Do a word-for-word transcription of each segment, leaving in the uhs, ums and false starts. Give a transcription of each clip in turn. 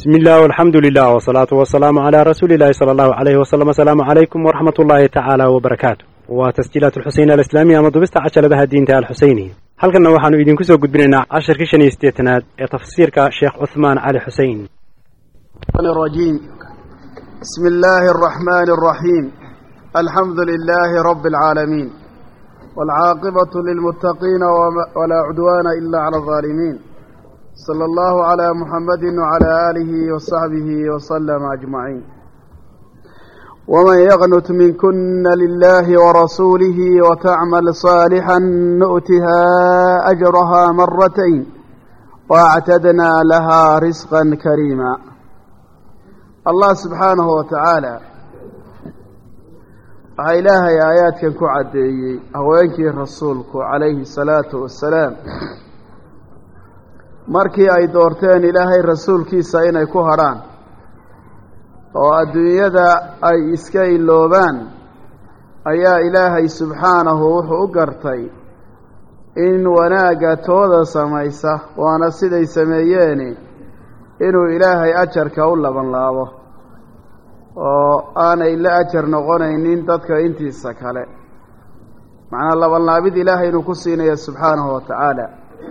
بسم الله والحمد لله والصلاة والسلام على رسول الله صلى الله عليه وسلم. السلام عليكم ورحمة الله تعالى وبركاته. وتسجيلات الحسين الإسلامية مضبست عشر بها الدين تاع الحسيني. هل كنا وحنا يدين كسو قد بيننا عشر كيشن يستيتناد تفسير كشيخ عثمان علي حسين. الرجيم. بسم الله الرحمن الرحيم. الحمد لله رب العالمين والعاقبة للمتقين ولا عدوان إلا على الظالمين. صلى الله على محمد وعلى آله وصحبه وسلم أجمعين. ومن يقنت منكن لله ورسوله وتعمل صالحا نؤتها أجرها مرتين واعتدنا لها رزقا كريما. الله سبحانه وتعالى إلهي آيات كان كعدي هوينكي رسولك عليه الصلاة والسلام markii ay doorteen ilaahay rasuulkiisa inay ku hadhaan oo adduunyada ay iska iloobaan ayaa ilaahay subxaanahu wuxuu u gartay in wanaaga tooda samaysa waana siday sameeyeen inuu ilaahay ajarka u laban laabo oo aanay la ajar noqonaynin dadka intiisa kale macnaa laban laabid ilaahay inuu ku siinayo subxaanahu wa tacaala.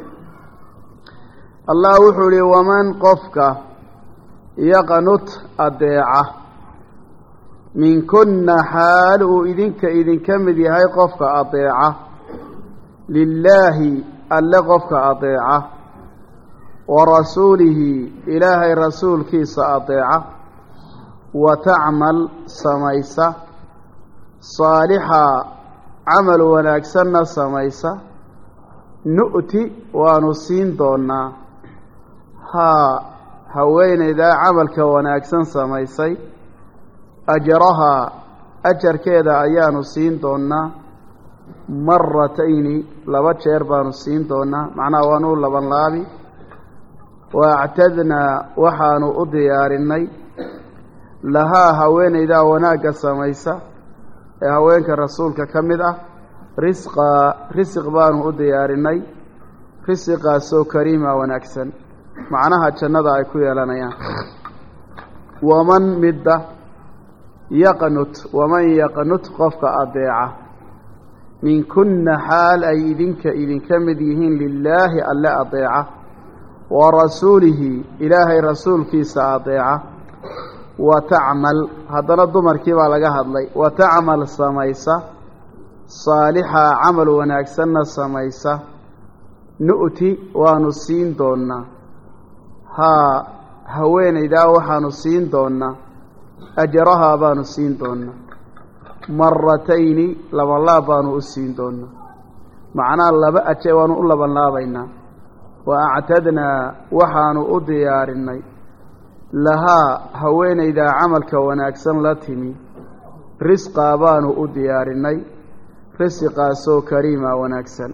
الله وحولي ومن قفك يقنط أديعة من كنا حال إذنك إذن كمدي هاي قفك أديعة لله ألا قفك أديعة ورسوله إلهي رسول كيس أديعة وتعمل سميسة صالحا عمل ونكسن سميسة نؤتي ونسين دونا ها هوين إذا عمل كوناكسن سميسي أجرها أجر كذا أيان سين دونا مرتين لبتشير بان سين دونا معنا وانو لبن لابي واعتدنا وحانو أديارني لها هوين إذا وناك سميسا هوينك رسولك كمدة رزق رزق بانو أديارني رزق سو كريمة وناكسن معناها جنة أي كوي لنا ومن مدة يقنط ومن يقنط قفك أضيعة من كن حال أي إذنك إذنك مديهين لله ألا أضيعة ورسوله إلهي رسول كيس أضيعة وتعمل هذا الضمر كيف على جهد لي وتعمل سميسة صالحة عمل ونكسن سميسة نؤتي ونسين دونا ها هوين إذا وحانو سين دونا أجرها بانو سين دونا مرتين لما الله بانو السين دونا معنا الله بأتشي وانو الله بان لا بينا وأعتدنا وحانو أديارني لها هوين إذا عملك وناكسن لاتمي رزقا بانو أديارني رزقا سو كريما وناكسن.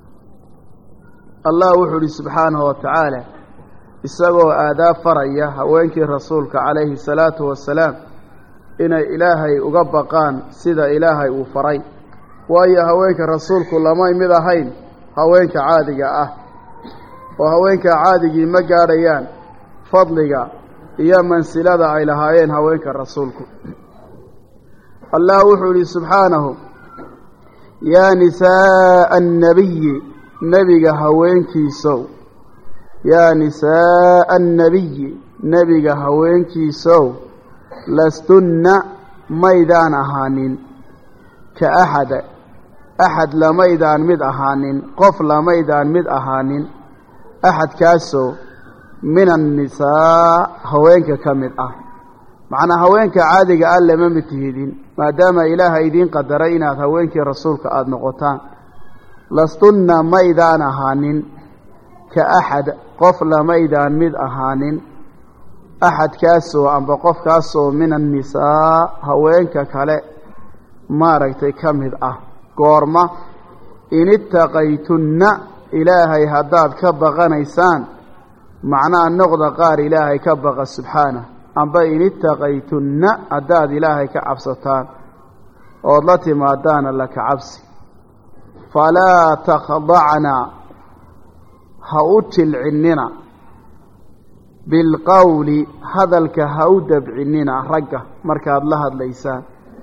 الله وحولي سبحانه وتعالى isagoo aadaab faraya haweenkii rasuulka calayhi salaatu wasalaam inay ilaahay uga baqaan sida ilaahay uu faray waayo haweenka rasuulku lama mid ahayn haweenka caadiga ah oo haweenka caadigii ma gaadhayaan fadliga iyo mansilada ay lahaayeen haweenka rasuulku. Allah wuxuu yiri subhanahu yaa nisaa an-nabiy nabiga haweenkiisow يا نساء النبي نبي هوينكي سو لستن ميدان أهانين كأحد أحد لا ميدان مد أهانين قف لا ميدان مد أهانين أحد كاسو من النساء هوينك كمد أه معنا هوينك عادي قال لمن بتهيدين ما دام إله يدين قدرينا هوينك رسولك آد نقطان لستن ميدان أهانين كأحد قف لميدان مد أهانين أحد كاسو أم بقف كاسو من النساء هوينك كلا ما رأيتي كمد أه قورما إن اتقيتن إلهي هداد كبغ نيسان معناه النقض قار إلهي كبغ سبحانه أم بإن اتقيتن هداد إلهي كعبستان والتي ما دان لك عبسي فلا تخضعنا هؤتل عننا bilqawli hadalka ha u dabcinina ragga markaad la hadlaysaan.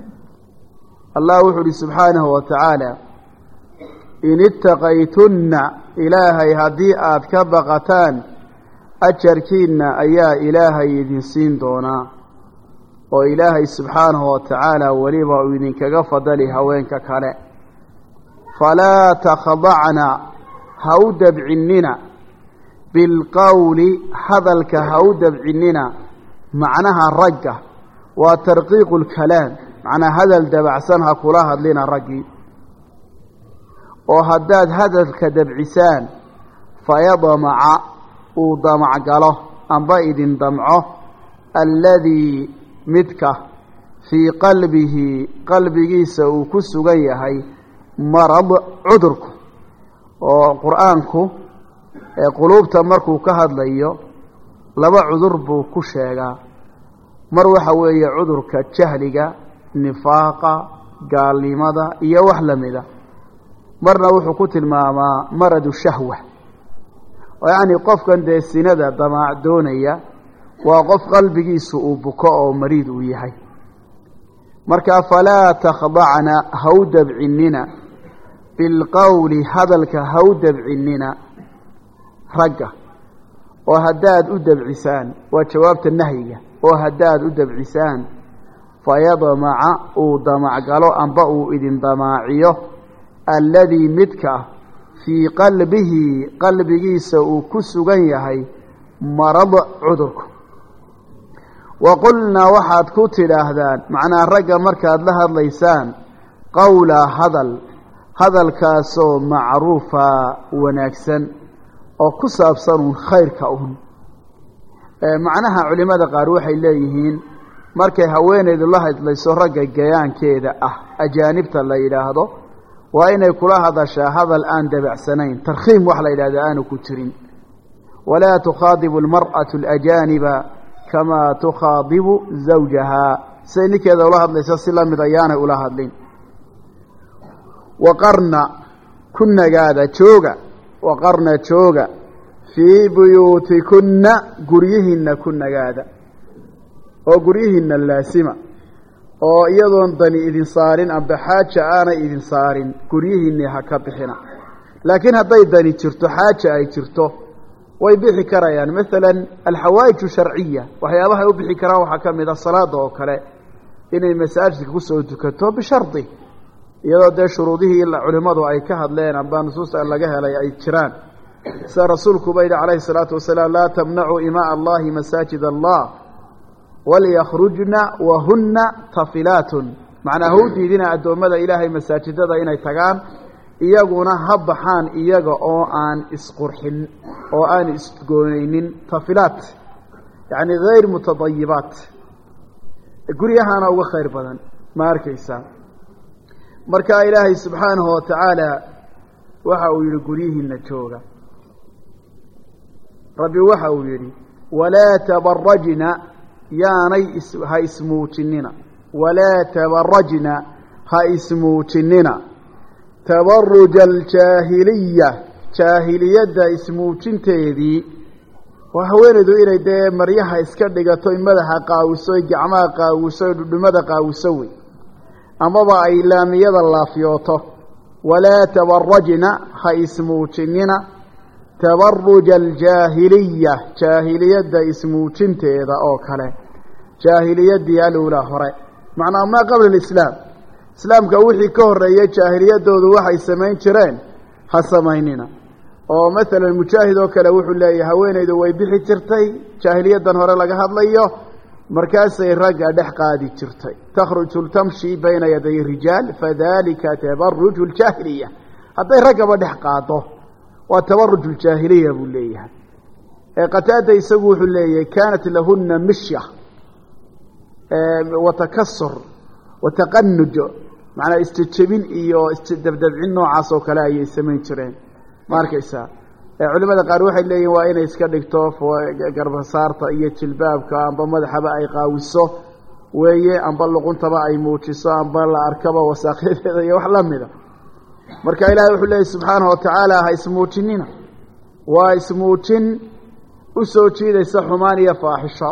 allah wuxuu uhi subxaanahu wa tacaala in ittaqaytunna ilaahay haddii aad ka baqataan ajarkiinna ayaa ilaahay idin siin doonaa oo ilaahay subxaanahu wa tacaala weliba uu idinkaga fadali haweenka kale. falaa takhdacna ha u dabcinina bilqawli hadalka ha u dabcinina macnaha ragga waa tarqiiqu lkalaam, macnaa hadal dabacsan ha kula hadlina raggii. oo haddaad hadalka dabcisaan fayadmaca uu damac galo amba idin damco alladii midka fii qalbihi qalbigiisa uu ku sugan yahay marad cudurku. oo qur-aanku ee quluubta markuu ka hadlayo laba cudur buu ku sheegaa. mar waxa weeye cudurka jahliga, nifaaqa, gaalnimada iyo wax lamida. marna wuxuu ku tilmaamaa maradu shahwa, oo yacni qofkan dee sinada damaac doonaya waa qof qalbigiisu uu buko oo mariid uu yahay. marka falaa takhdacna ha u dabcinina bilqawli hadalka ha u dabcinina ragga. oo haddaad u dabcisaan waa jawaabta nahyiga. oo haddaad u dabcisaan fayadmaca uu damac galo amba uu idin damaaciyo alladii midka fii qalbihi qalbigiisa uu ku sugan yahay marad cudurku. waqulnaa waxaad ku tidhaahdaan macnaa ragga markaad la hadlaysaan qawlaa hadal hadalkaasoo macruufa wanaagsan oo ku saabsan uun khayrka un. macnaha culimada qaar waxay leeyihiin markay haweenaydu la hadlayso ragga gayaankeeda ah ajaanibta la yidhaahdo waa inay kula hadashaa hadal aan dabacsanayn, tarkhiim wax la yidhahdo aanu ku jirin. walaa tukhaadibu almar'atu alajaaniba kamaa tukhaadibu zawjahaa, siday ninkeeda ula hadlayso si la mid ayaanay ula hadlin. waqarna ku nagaada jooga waqarna jooga fii buyuutikunna guryihiinna ku nagaada oo guryihiinna laasima oo iyadoon dani idin saarin amba xaaja aanay idin saarin guryihiinni ha ka bixina. laakiin hadday dani jirto, xaaja ay jirto, way bixi karayaan. maalan alxawaa'iju sharciya waxyaabahay u bixi karaan waxaa ka mid a salaada oo kale inay masaajidka kusoo tukato bishardi, iyadoo dee shuruudihii culimmadu ay ka hadleen amba nusuusta laga helay ay jiraan. sida rasuulkuba yidhi calayhi salaatu wasalaam laa tamnacuu imaa allahi masaajid allah walyakrujna wahunna tafilaatun, macnaa ha u diidina addoommada ilaahay masaajidada inay tagaan iyaguna ha baxaan iyaga oo aan isqurxin oo aan isgoonaynin. tafilaat yacni hayr mutadayibaat, guryahaana uga khayr badan ma arkaysaa. marka ilaahay subxaanahu wa tacaala waxa uu yidhi guryihiinna jooga. rabbi waxa uu yidhi walaa tabarajna yaanay ha ismuujinina walaa tabarajna ha ismuujinina tabaruja aljaahiliya, jaahiliyadda ismuujinteedii waa haweenaydu inay dee maryaha iska dhigato, in madaxa qaawiso, gacmaha qaawiso, dhudhumada qaawiso wey, amaba ay laamiyada laafyooto. walaa tabarajna ha ismuujinina tabaruja aljaahiliya, jaahiliyadda ismuujinteeda oo kale, jaahiliyaddii alulaa hore, macnaa maa qabla alislaam, islaamka wixii ka horreeyey jaahiliyaddoodu waxay samayn jireen ha samaynina. oo maalan mujaahid oo kale wuxuu leeyahay haweenaydu way bixi jirtay jaahiliyaddan hore laga hadlayo, markaasay ragga dhex qaadi jirtay. takhruju tamshi bayna yaday rijaal fadalika tabaruju aljaahiliya. hadday raggaba dhex qaado waa tabaruj aljaahiliya buu leeyahay. ee qataada isagu wuxuu leeyahay kaanat lahunna mishya watakasur wataqanuj, macnaa istijabin iyo isdabdabcin noocaas oo kale ayay samayn jireen ma arkaysaa. culimada qaar waxay leeyihin waa inay iska dhigto garbasaarta iyo jilbaabka amba madaxaba ay qaawiso weeye, amba luquntaba ay muujiso, amba la arkaba wasaaqyadeeda iyo wax la mida. marka ilaahay wuxuu leeyahy subxaanahu wa tacaala ha ismuujinina, waa ismuujin usoo jiidaysa xumaan iyo faaxisho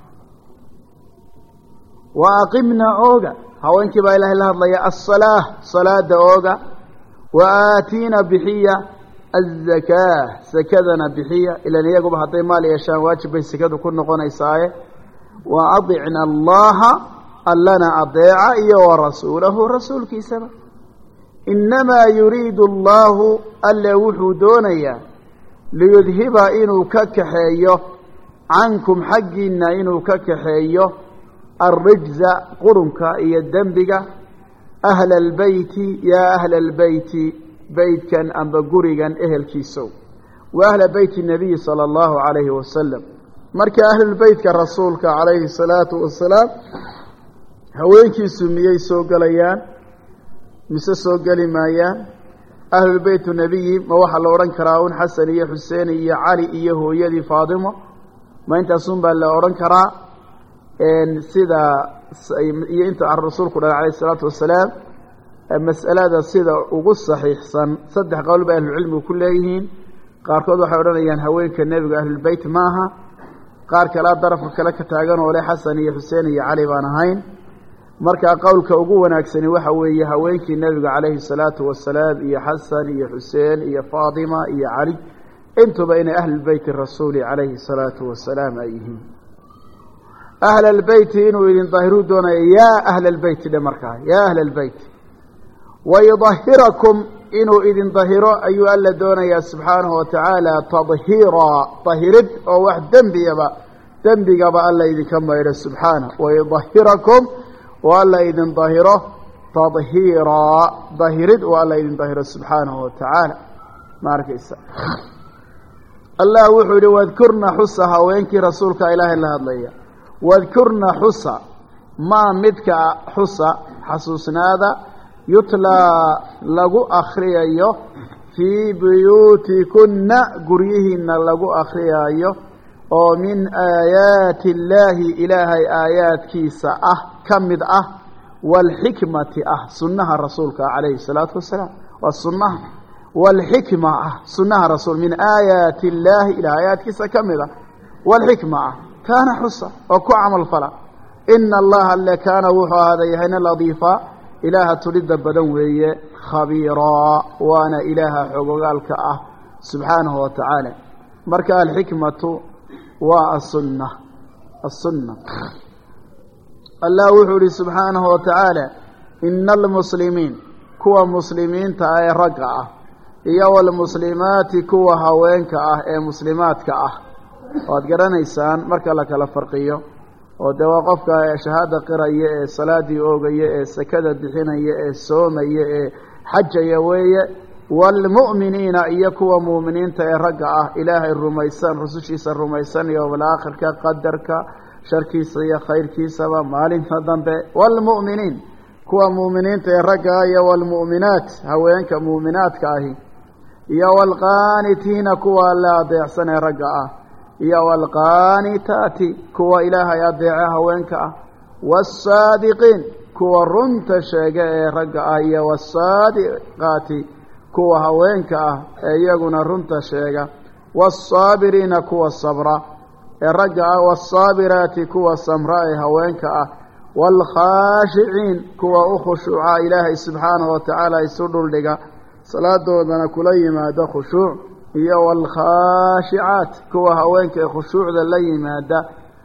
wa aqimna ooga haweenkii baa ilaahay la hadlaya as-salaah salaada ooga wa aatina bixiya az-zakaa sakadana bixiya ilan iyaguba hadday maal yeeshaan waajib bay sakadu ku noqonaysaaye wa adicna allaha allana adeeca iyo wa rasuulahu rasuulkiisaba inamaa yuriidu allahu alle wuxuu doonayaa liyudhiba inuu ka kaxeeyo cankum xaggiinna inuu ka kaxeeyo alrijza qurunka iyo dembiga ahla albeyti yaa ahla albeyti beytkan amba gurigan ehelkiisow wa ahla beyti nabiyi sala allahu calayhi wasalam marka ahlulbeytka rasuulka calayhi salaatu wasalaam haweenkiisu miyay soo gelayaan mise soo geli maayaan ahlulbeytu nebiyi ma waxaa la odhan karaa un xasan iyo xuseen iyo cali iyo hooyadii faadimo ma intaasun baa la odhan karaa sida iyo inta rasuulku dhahay calayhi salaatu wasalaam mas'alada sida ugu saxiixsan saddex qowl bay ahlulcilmigu ku leeyihiin qaarkood waxay odhanayaan haweenka nebiga ahlulbeyt maaha qaar kalea darafka kale ka taagan oo leh xasan iyo xuseen iyo cali baan ahayn markaa qowlka ugu wanaagsani waxa weeye haweenkii nebiga calayhi salaatu wasalaam iyo xasan iyo xuseen iyo faatima iyo cali intuba inay ahlulbeyti rasuuli calayhi salaatu wasalaam ay yihiin ahla albeyti inuu idin daahiruu doonayo yaa ahla albeyti dhe markaa yaa ahla albeyti wayudahirakum inuu idin dahiro ayuu alla doonayaa subxaanahu watacaala tadhiiraa dahirid oo wax dembigaba dembigaba alla idinka maydho subxaanah wayudahirakum oo alla idin dahiro tadhiiraa dahirid oo alla idin dahiro subxaanahu watacaala ma arkaysa allah wuxuu yihi wadkurna xusa haweenkii rasuulka ilaahay la hadlaya wadkurna xusa maa midka xusa xasuusnaada yutlaa lagu akriyayo fii buyuutikunna guryihiina lagu akriyayo oo min aayaati illaahi ilaahay aayaadkiisa ah ka mid ah waalxikmati ah sunnaha rasuulka calayhi salaatu wasalaam waa sunnaha waalxikma ah sunnaha rasuul min aayaati illaahi ilaah aayaadkiisa ka mid ah waalxikma ah kaana xusa oo ku camal fala ina allaha le kaana wuxuu ahaada yahayna ladiifa ilaaha tulidda badan weeye khabiiraa waana ilaaha xogogaalka ah subxaanahu watacaala marka alxikmatu waa asunna asunna allah wuxuu ihi subxaanahu watacaala ina almuslimiin kuwa muslimiinta ah ee ragga ah iyo walmuslimaati kuwa haweenka ah ee muslimaadka ah waad garanaysaan marka la kala farqiyo oo dee waa qofka shahaada qiraya ee salaadii oogaya ee sakada bixinaya ee soomaya ee xajaya weeye waalmu'miniina iyo kuwa mu'miniinta ee ragga ah ilaahay rumaysan rusushiisa rumaysan iyo walaakhirka qadarka sharkiisa iyo khayrkiisaba maalinta dambe waalmu'miniin kuwa mu'miniinta ee ragga ah iyo waalmu'minaat haweenka mu'minaadka ahi iyo waalqaanitiina kuwa alla adeecsan ee ragga ah iyo waalqaanitaati kuwa ilaahay adeece haweenka ah wasaadiqiin kuwa runta sheega ee ragga ah iyo wasaadiqaati kuwa haweenka ah ee iyaguna runta sheega waasaabiriina kuwa sabra ee ragga ah waasaabiraati kuwa samra ee haweenka ah waalkhaashiciin kuwa u khushuuca ilaahay subxaanahu watacaala isu dhuldhiga salaadoodana kula yimaado khushuuc iyo waalkhaashicaat kuwa haweenka ee khushuucda la yimaada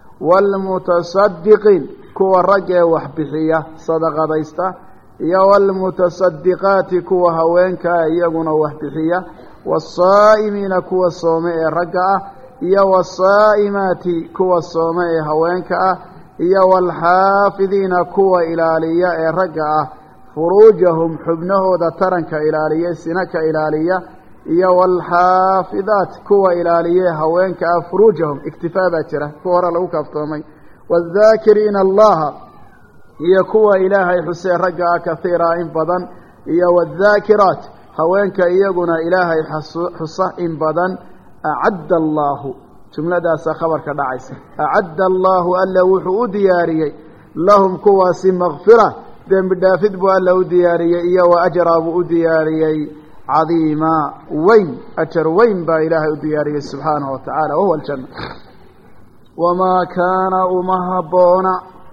waalmutasadiqiin kuwa rag ee wax bixiya sadaqadaysta iyo waalmutasadiqaati kuwa haweenkaa iyaguna wax bixiya wasaa'imiina kuwa soome ee ragga ah iyo wasaa'imaati kuwa soome ee haweenka ah iyo waalxaafidiina kuwa ilaaliya ee ragga ah furuujahum xubnahooda taranka ilaaliya sina ka ilaaliya iyo waalxaafidaat kuwa ilaaliye haweenka ah furuujahum iktifaa baa jira kuwa hore lagu kaaftoomay waadhaakiriina allaha iyo kuwa ilaahay xusee ragga ah kahiira in badan iyo waadhaakiraat haweenka iyaguna ilaahay xusa in badan acadda allaahu jumladaasaa khabarka dhacaysa acadda allaahu alla wuxuu u diyaariyey lahum kuwaasi makfira dembi dhaafid buu alla u diyaariyey iyo wa ajraa buu u diyaariyey cadiima weyn ajar weyn baa ilaahay u diyaariyey subxaanahu wa tacaala wahuwa aljanna wamaa kaana uma habboona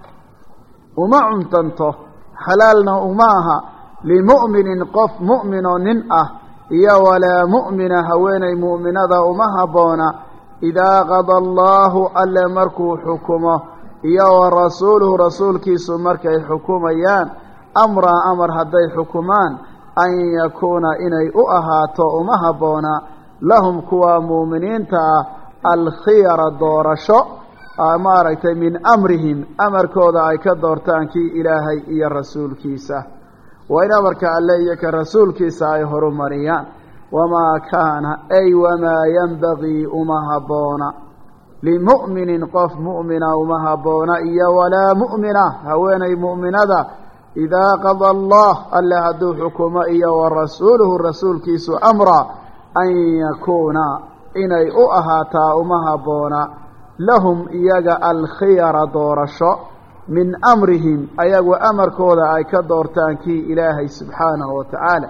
uma cuntanto xalaalna uma aha limu'minin qof mu'minoo nin ah iyo walaa mu'mina haweenay mu'minada uma habboona idaa qada allaahu alle markuu xukumo iyo wa rasuuluhu rasuulkiisu markay xukumayaan amraa amar hadday xukumaan an yakuuna inay u ahaato uma habboona lahum kuwa muuminiinta ah alkhiyara doorasho maaragtay min amrihim amarkooda ay ka doortaan kii ilaahay iyo rasuulkiisa waa in amarka alle iyo ka rasuulkiisa ay horumariyaan wamaa kaana ay wamaa yanbagii uma habboona limu'minin qof mu'mina uma habboona iyo walaa mu'mina haweenay mu'minada idaa qada allah alle hadduu xukumo iyo wa rasuuluhu rasuulkiisu amra an yakuuna inay u ahaataa uma habboona lahum iyaga alkhiyara doorasho min amrihim ayagu amarkooda ay ka doortaan kii ilaahay subxaanahu wa tacaala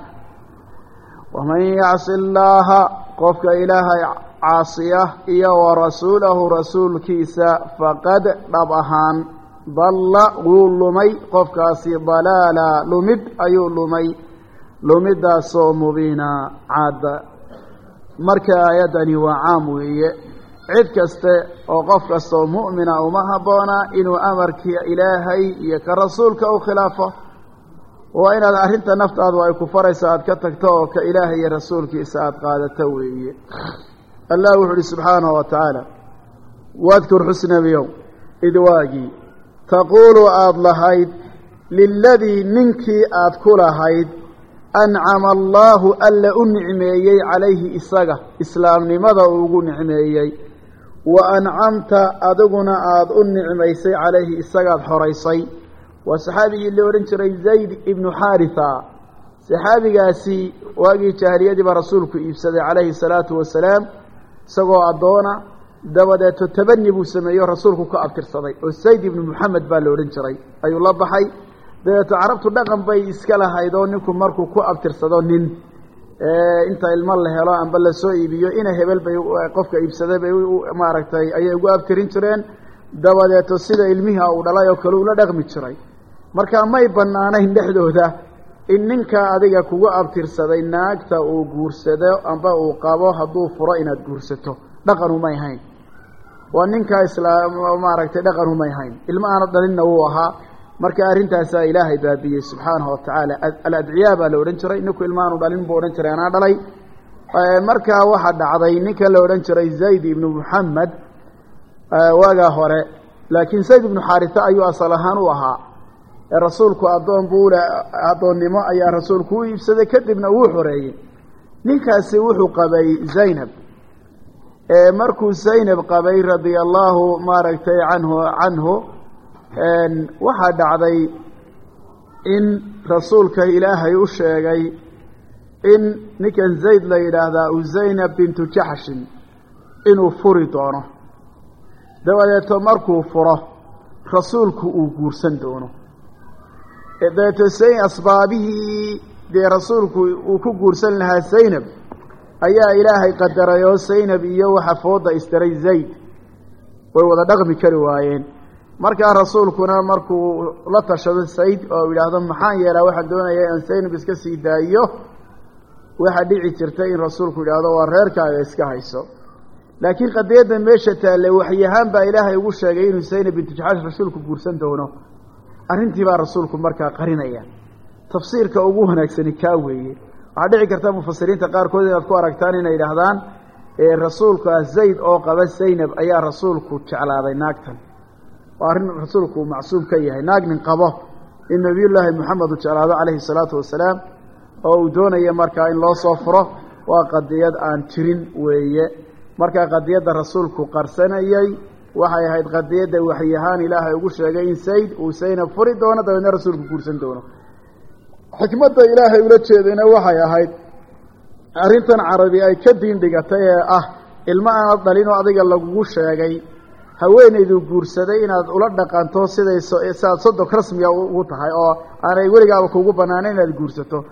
waman yacsi allaaha qofka ilaahay caasiya iyo wa rasuulahu rasuulkiisa faqad dhab ahaan dalla wuu lumay qofkaasi dalaala lumid ayuu lumay lumidaasoo mubiina caada marka aayaddani waa caam weeye cid kaste oo qof kastoo mu'mina uma habboona inuu amarkii ilaahay iyo ka rasuulka u khilaafo waa inaad arrinta naftaadu ay ku farayso aad ka tagto oo ka ilaahay iyo rasuulkiisa aada qaadato weeye allah wuxu uhi subxaanahu wa tacaala wadkur xusnabiyow id waagii taquulu aada lahayd liladii ninkii aada ku lahayd ancama allaahu alla u nicmeeyey calayhi isaga islaamnimada uu ugu nicmeeyey wa ancamta adiguna aada u nicmaysay calayhi isagaad xoraysay waa saxaabigii la odhan jiray zayd ibnu xaaritha saxaabigaasi waagii jaahiliyadiiba rasuulku iibsaday calayhi salaatu wasalaam isagoo addoona dabadeeto tabani buu sameeyo rasuulku ka abtirsaday oo zayd ibnu moxamed baa la odhan jiray ayuu la baxay dabeeto carabtu dhaqan bay iska lahayd oo ninku markuu ku abtirsado nin inta ilmo la helo amba lasoo iibiyo ina hebel bay qofka iibsaday bay maaragtay ayay ugu abtirin jireen dabadeeto sida ilmiha uu dhalay oo kale ula dhaqmi jiray marka may bannaanayn dhexdooda in ninka adiga kugu abtirsaday naagta uu guursado amba uu qabo hadduu furo inaad guursato dhaqan umay hayn waa ninka islaam maaragtay dhaqan umay hayn ilmo aana dhalinna wuu ahaa marka arrintaasaa ilaahay baabiyey subxaanahu wa tacaala aladciyaa baa la odhan jiray ninku ilmaanu dhalin buu odhan jiray anaa dhalay markaa waxaa dhacday ninka la odhan jiray zayd ibnu moxamed waagaa hore laakiin zayd ibnu xaaritha ayuu asal ahaan u ahaa rasuulku addoon buu le addoonnimo ayaa rasuulku u iibsaday kadibna wuu xoreeyey ninkaasi wuxuu qabay zaynab markuu zaynab qabay radia allaahu maaragtay canhu canhu waxaa dhacday in rasuulka ilaahay u sheegay in ninkan zayd la yidhaahdaa u zaynab bintu jaxshin inuu furi doono dabadeeto markuu furo rasuulku uu guursan doono dabeeto asbaabihii dee rasuulku uu ku guursan lahaa zaynab ayaa ilaahay qadaray oo zaynab iyo waxa fooda istiray zayd way wada dhaqmi kari waayeen markaa rasuulkuna markuu la tashado zayd oo yidhaahdo maxaan yeelaa waxaan doonayaa aan zaynab iska sii daayo waxaa dhici jirtay in rasuulku yidhaahdo waa reerkaaga iska hayso laakiin qadiyadda meesha taalle waxyahaan baa ilaahay ugu sheegay inuu zaynab bintu jaxsh rasuulku guursan doono arrintii baa rasuulku markaa qarinaya tafsiirka ugu wanaagsani kaa weeye waxaa dhici karta mufasiriinta qaarkood inaad ku aragtaan inay yidhaahdaan rasuulka zayd oo qaba zaynab ayaa rasuulku jeclaaday naagtan waa arrin rasuulku uu macsuum ka yahay naag nin qabo in nabiyullaahi moxamed uu jeclaado calayhi salaatu wasalaam oo uu doonaya markaa in loo soo furo waa qadiyad aan jirin weeye markaa qadiyadda rasuulku qarsanayay waxay ahayd qadiyadda waxyahaan ilaahay ugu sheegay in zayd uu zaynab furi doono dabeedna rasuulku guursan doono xikmadda ilaahay ula jeedayna waxay ahayd arrintan carabi ay ka diin dhigatay ee ah ilmo aanad dhalin oo adiga lagugu sheegay haweenayduu guursaday inaad ula dhaqanto siday sidaad sodog rasmiga ugu tahay oo aanay weligaaba kuugu bannaanayn inaad guursato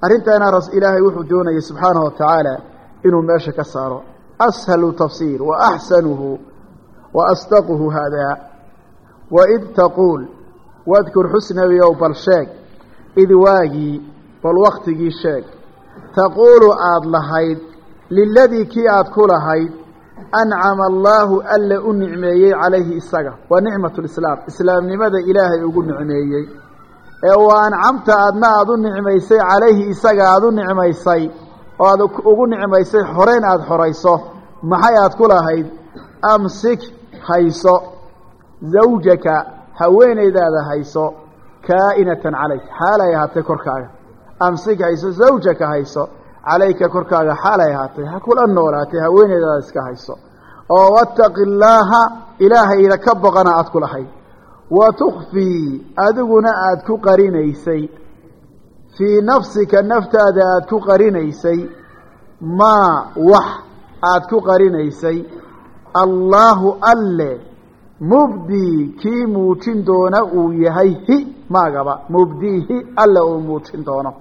arrintaana ras ilaahay wuxuu doonayay subxaanahu wa tacaala inuu meesha ka saaro ashalu tafsiir wa axsanuhu wa asdaquhu haadaa waid taquul wadkur xusnabiyow bal sheeg id waagii bal waktigii sheeg taquulu aada lahayd liladii kii aad ku lahayd ancama allaahu alle u nicmeeyey calayhi isaga waa nicmatu lislaam islaamnimada ilaahay ugu nicmeeyey ee waa ancamta aadna aada u nicmaysay calayhi isaga aada u nicmaysay oo aad ugu nicmaysay xoreyn aada xorayso maxay aad ku lahayd amsik hayso zawjaka haweenaydaada hayso kaa'inatan calayk xaalay ahaatay korkaaga amsik hayso zawjaka hayso calayka korkaaga xaalay ahaatay ha kula noolaatay haweenaydaada iska hayso oo wattaqi illaaha ilaahayna ka boqana aad ku lahayd wa tukfii adiguna aada ku qarinaysay fii nafsika naftaada aada ku qarinaysay maa wax aada ku qarinaysay allaahu alle mubdii kii muujin doona uu yahay hi maagaba mubdiihi alle uu muujin doono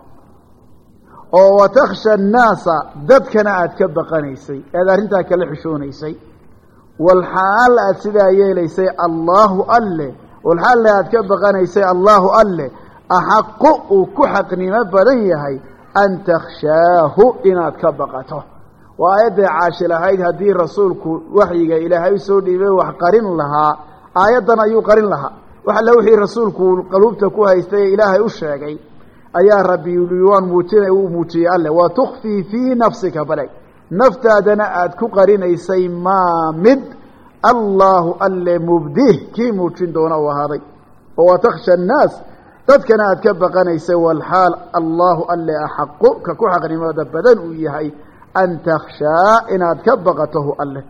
oo watakhsha annaasa dadkana aada ka baqanaysay ead arrintaa kala xishoonaysay walxaal aad sidaa yeelaysay allaahu alle walxaalna aad ka baqanaysay allaahu alle axaqu uu ku xaqnimo badan yahay an takhshaahu inaad ka baqato waa aayadday caashi lahayd haddii rasuulku waxyiga ilaahay usoo dhiibay wax qarin lahaa aayaddan ayuu qarin lahaa wax alle wixii rasuulku qaluubta ku haystay ee ilaahay u sheegay ayaa rabbi waan muujinay uu muujiyey alle wa tukfii fii nafsika baleg naftaadana aada ku qarinaysay maa mid allaahu alle mubdih kii muujin doona u ahaaday oo watakhsha annaas dadkana aada ka baqanaysay walxaal allaahu alle axaqu ka ku xaqnimada badan uu yahay an takhshaa inaad ka baqatohu alle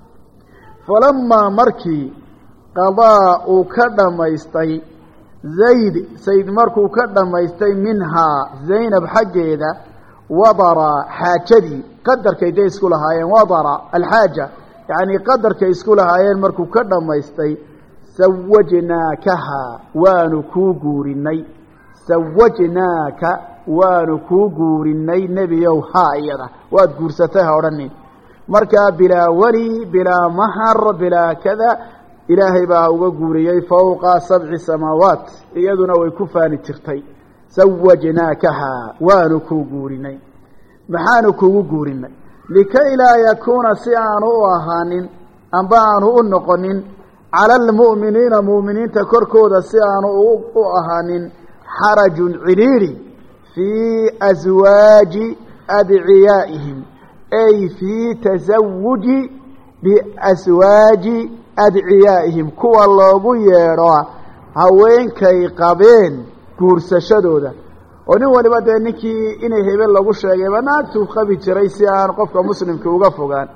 falamaa markii qadaa uu ka dhammaystay zayd sayd markuu ka dhammaystay minhaa zaynab xaggeeda wadara xaajadii qadarkay day isku lahaayeen wadara alxaaja yacnii qadarkay isku lahaayeen markuu ka dhammaystay sawajnaakaha waanu kuu guurinay sawajnaaka waanu kuu guurinay nebiyow haa iyada waad guursatay ha odhanin markaa bilaa weli bilaa mahar bilaa kada ilaahay baa uga guuriyey fowqa sabci samaawaat iyaduna way ku faani jirtay sawajnaakaha waanu kuu guurinay maxaanu kugu guurinay likay laa yakuuna si aanu u ahaanin amba aanu u noqonin cala almu'miniina mu'miniinta korkooda si aanu u ahaanin xarajun cidhiidhi fii aswaaji adciyaa'ihim ay fii tasawuji biaswaaji adciyaa'ihim kuwa loogu yeedho haweenkay qabeen guursashadooda oo nin waliba dee ninkii inay hebel lagu sheegayba naagtuu qabi jiray si aan qofka muslimka uga fogaan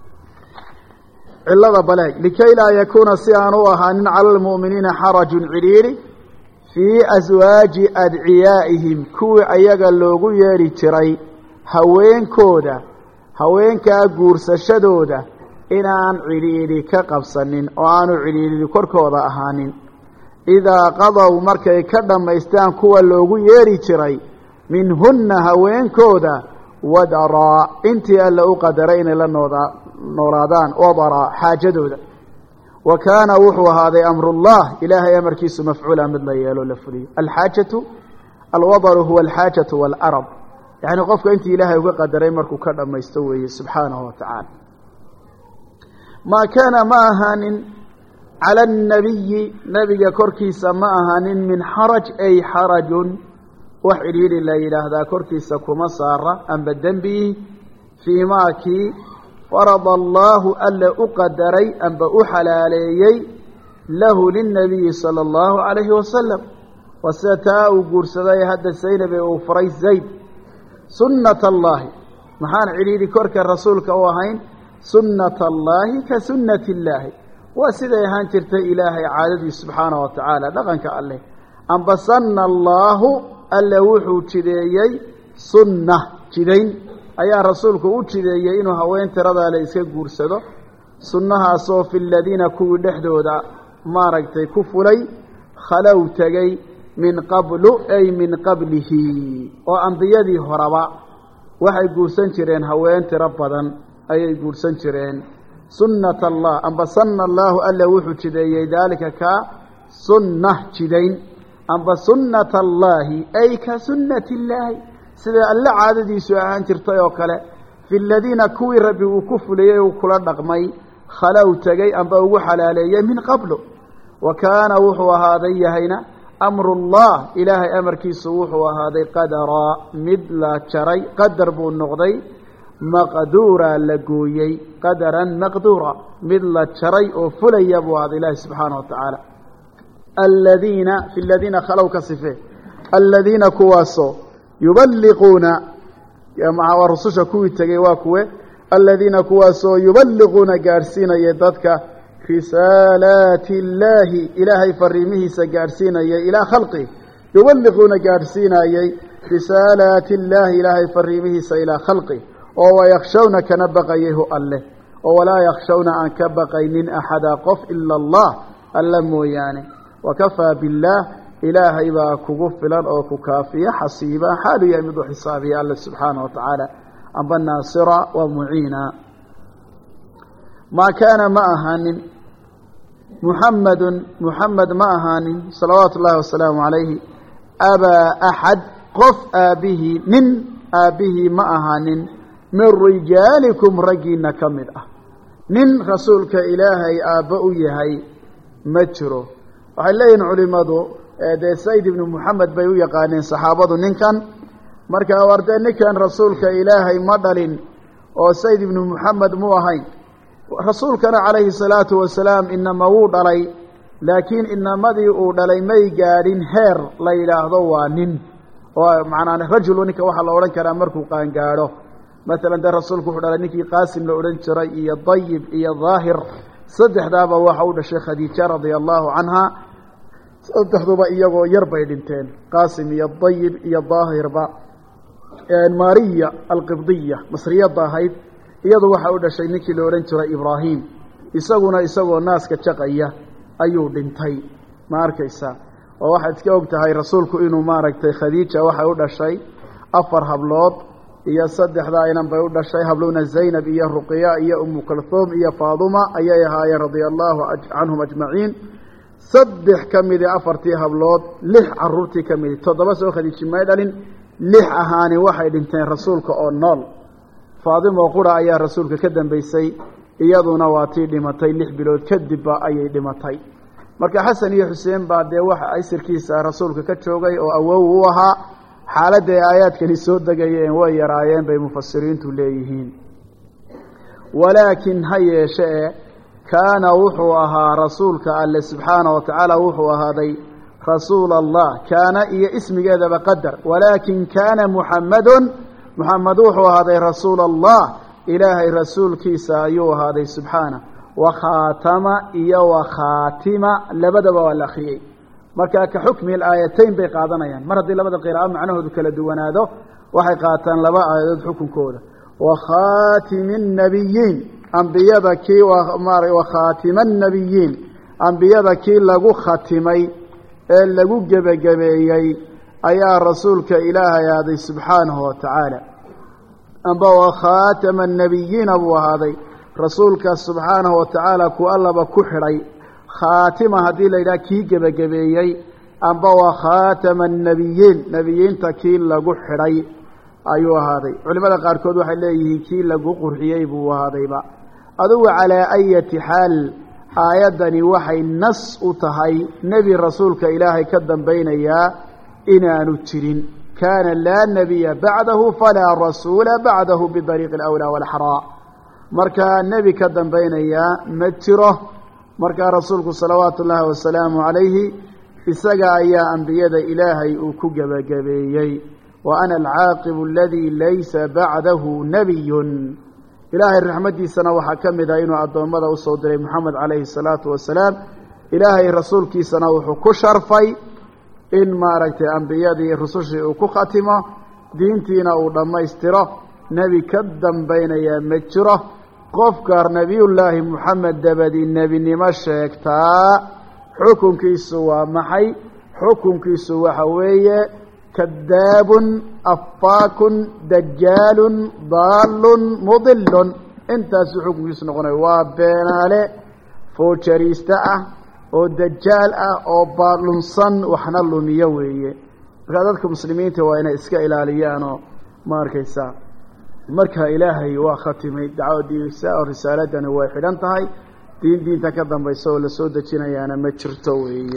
cilada baleeg likay laa yakuuna si aan u ahaanin cala almu'miniina xarajun cidhiidhi fii aswaaji adciyaa'ihim kuwii ayaga loogu yeedhi jiray haweenkooda haweenkaa guursashadooda inaan cidhiidhi ka qabsanin oo aanu cidhiidhi korkooda ahaanin idaa qadow markay ka dhammaystaan kuwa loogu yeedhi jiray minhunna haweenkooda wadaraa intii alla u qadaray inay la noodaa noolaadaan wadaraa xaajadooda wa kaana wuxuu ahaaday amrullah ilaahay amarkiisu mafcuula mid la yeelo la fuliyo alxaajatu alwadaru huwa alxaajatu waalarab yacni qofka intii ilaahay uga qadaray markuu ka dhammaysto weeye subxaanahu wa tacaala maa kaana ma ahaanin cala annabiyi nebiga korkiisa ma ahaanin min xaraj ay xarajun wax cidhiidhi la yidhaahdaa korkiisa kuma saara amba dembi fii maakii farada allaahu alle u qadaray amba u xalaaleeyey lahu lilnabiyi sala allahu calayhi wasalam wa sida taa uu guursaday hadda saynabe uu faray zayd sunnata allaahi maxaan cidhiidhi korka rasuulka u ahayn sunnata allaahi ka sunnati illaahi waa siday ahaan jirtay ilaahay caadadiis subxaanahu wa tacaala dhaqanka alleh amba sanna allaahu alle wuxuu jideeyey sunna jidayn ayaa rasuulku u jideeyey inuu haween tiradaale iska guursado sunnahaasoo fi ladiina kuwii dhexdooda maaragtay ku fulay khalow tegey min qablu ay min qablihi oo ambiyadii horaba waxay guursan jireen haween tiro badan ayay guursan jireen sunnat allah amba sanna allahu alla wuxuu jideeyey daalika ka sunnah jidayn amba sunnat allaahi ay ka sunnati illaahi sida alla caadadiisu ahaan jirtay oo kale fi ladiina kuwii rabbi uu ku fuliyey uu kula dhaqmay khalow tegay amba ugu xalaaleeyey min qablu wa kaana wuxuu ahaaday yahayna amru llah ilaahay amarkiisu wuxuu ahaaday qadaraa mid la jaray qadar buu noqday maqduura la gooyey qadaran maqduura mid la jaray oo fulaya buu ahaaday ilaahi subxaanahu watacaala aladiina fi ladiina khalow ka sife aladiina kuwaasoo yuballiquuna maa rususha kuwii tegey waa kuwe aladiina kuwaasoo yuballiquuna gaadhsiinaya dadka risaalaati illaahi ilaahay fariimihiisa gaadhsiinayay ilaa khalqih yuballiquuna gaadhsiinayey risaalaati illaahi ilaahay fariimihiisa ilaa khalqih oo wayakhshawna kana baqayay hu alleh oo walaa yakhshawna aan ka baqaynin axada qof ila allah alla mooyaane wakafaa billaah ilaahay baa kugu filan oo ku kaafiya xasiiba xaalu yahay mid u xisaabiya alle subxaanahu watacaala amba naasira wa muciina maa kaana ma ahaanin muxamadun muxamed ma ahaanin salawaatu ullaahi wasalaamu calayhi abaa axad qof aabbihii nin aabbihii ma ahaanin min rijaalikum raggiina ka mid ah nin rasuulka ilaahay aabba u yahay ma jiro waxay leeyihin culimadu dee sayd ibnu moxamed bay u yaqaaneen saxaabadu ninkan marka wardee ninkan rasuulka ilaahay ma dhalin oo sayd ibnu moxamed mu ahayn rasuulkana calayhi salaatu wasalaam inama wuu dhalay laakiin inamadii uu dhalay may gaadhin heer la yidhaahdo waa nin oo macnaa rajulu ninka waxaa la odhan karaa markuu qaangaadho masalan dee rasuulku wuxuu dhalay ninkii qaasim la odhan jiray iyo dayib iyo daahir saddexdaaba waxa u dhashay khadiija radia allahu canha saddexduba iyagoo yar bay dhinteen qaasim iyo dayib iyo daahirba mariya alqibdiya masriyadda ahayd iyadu waxa u dhashay ninkii la odhan jiray ibraahim isaguna isagoo naaska jaqaya ayuu dhintay ma arkaysa oo waxaad iska og tahay rasuulku inuu maaragtay khadiija waxay u dhashay afar hablood iyo saddexdaa inan bay u dhashay habluna zaynab iyo ruqiya iyo umu kalhuum iyo faaduma ayay ahaayeen radia allahu canhum ajmaciin saddex ka midi afartii hablood lix caruurtii ka midi toddoba soo khadiiji may dhalin lix ahaani waxay dhinteen rasuulka oo nool faadimo qura ayaa rasuulka ka dambaysay iyaduna waa tii dhimatay lix bilood kadibba ayay dhimatay marka xasan iyo xuseen baa dee waxa aysirkiisa rasuulka ka joogay oo awow u ahaa xaaladda ay aayaadkani soo degayeen way yaraayeen bay mufasiriintu leeyihiin walaakin ha yeeshee kaana wuxuu ahaa rasuulka alle subxaanahu watacaala wuxuu ahaaday rasuula allah kaana iyo ismigeedaba qadar walaakin kaana muxamadun muxamed wuxuu ahaaday rasuula allah ilaahay rasuulkiisa ayuu ahaaday subxaanah wakhaatama iyo wakhaatima labadaba waa la akriyey marka ka xukmi aayatayn bay qaadanayaan mar haddii labada qiraa'o macnahoodu kala duwanaado waxay qaataan laba aayadood xukunkooda wakhaatimi nnabiyiin ambiyada kii wakhaatima annabiyiin ambiyada kii lagu khatimay ee lagu gebagabeeyey ayaa rasuulka ilaahay ahaaday subxaanahu watacaala amba wakhaatama annabiyiina buu ahaaday rasuulka subxaanahu watacaala ku allaba ku xidhay khaatima haddii la yidhaha kii gebagabeeyey amba wakhaatama annabiyiin nebiyiinta kii lagu xidhay ayuu ahaaday culimada qaarkood waxay leeyihiin kii lagu qurxiyey buu ahaadayba adugu calaa ayati xaal aayaddani waxay nas u tahay nebi rasuulka ilaahay ka dambaynayaa inaanu jirin kaana laa nebiya bacdahu falaa rasuula bacdahu bidariiqi alawlaa waalxaraa markaa nebi ka dambaynayaa ma jiro markaa rasuulku salawaatu ullaahi wasalaamu calayhi isaga ayaa ambiyada ilaahay uu ku gebagabeeyey wa ana alcaaqibu aladii laysa bacdahu nebiyun ilaahay raxmaddiisana waxaa ka mid ah inuu addoommada usoo diray moxamed calayhi salaatu wasalaam ilaahay rasuulkiisana wuxuu ku sharfay in maaragtay ambiyadii rusushii uu ku khatimo diintiina uu dhammaystiro nebi ka dambaynayaa ma jiro qofka nebiyullaahi moxamed dabadii nebinimo sheegtaa xukunkiisu waa maxay xukunkiisu waxa weeye kadaabun afaakun dajaalun daalun mudilun intaasuu xukunkiisu noqonaya waa beenaale foojariista ah oo dajaal ah oo baalunsan waxna lumiyo weeye markaa dadka muslimiinta waa inay iska ilaaliyaanoo ma arkaysaa markaa ilaahay waa khatimay dacwadiisa oo risaaladani way xidhan tahay diin diinta ka dambaysa oo la soo dejinayaana ma jirto weeye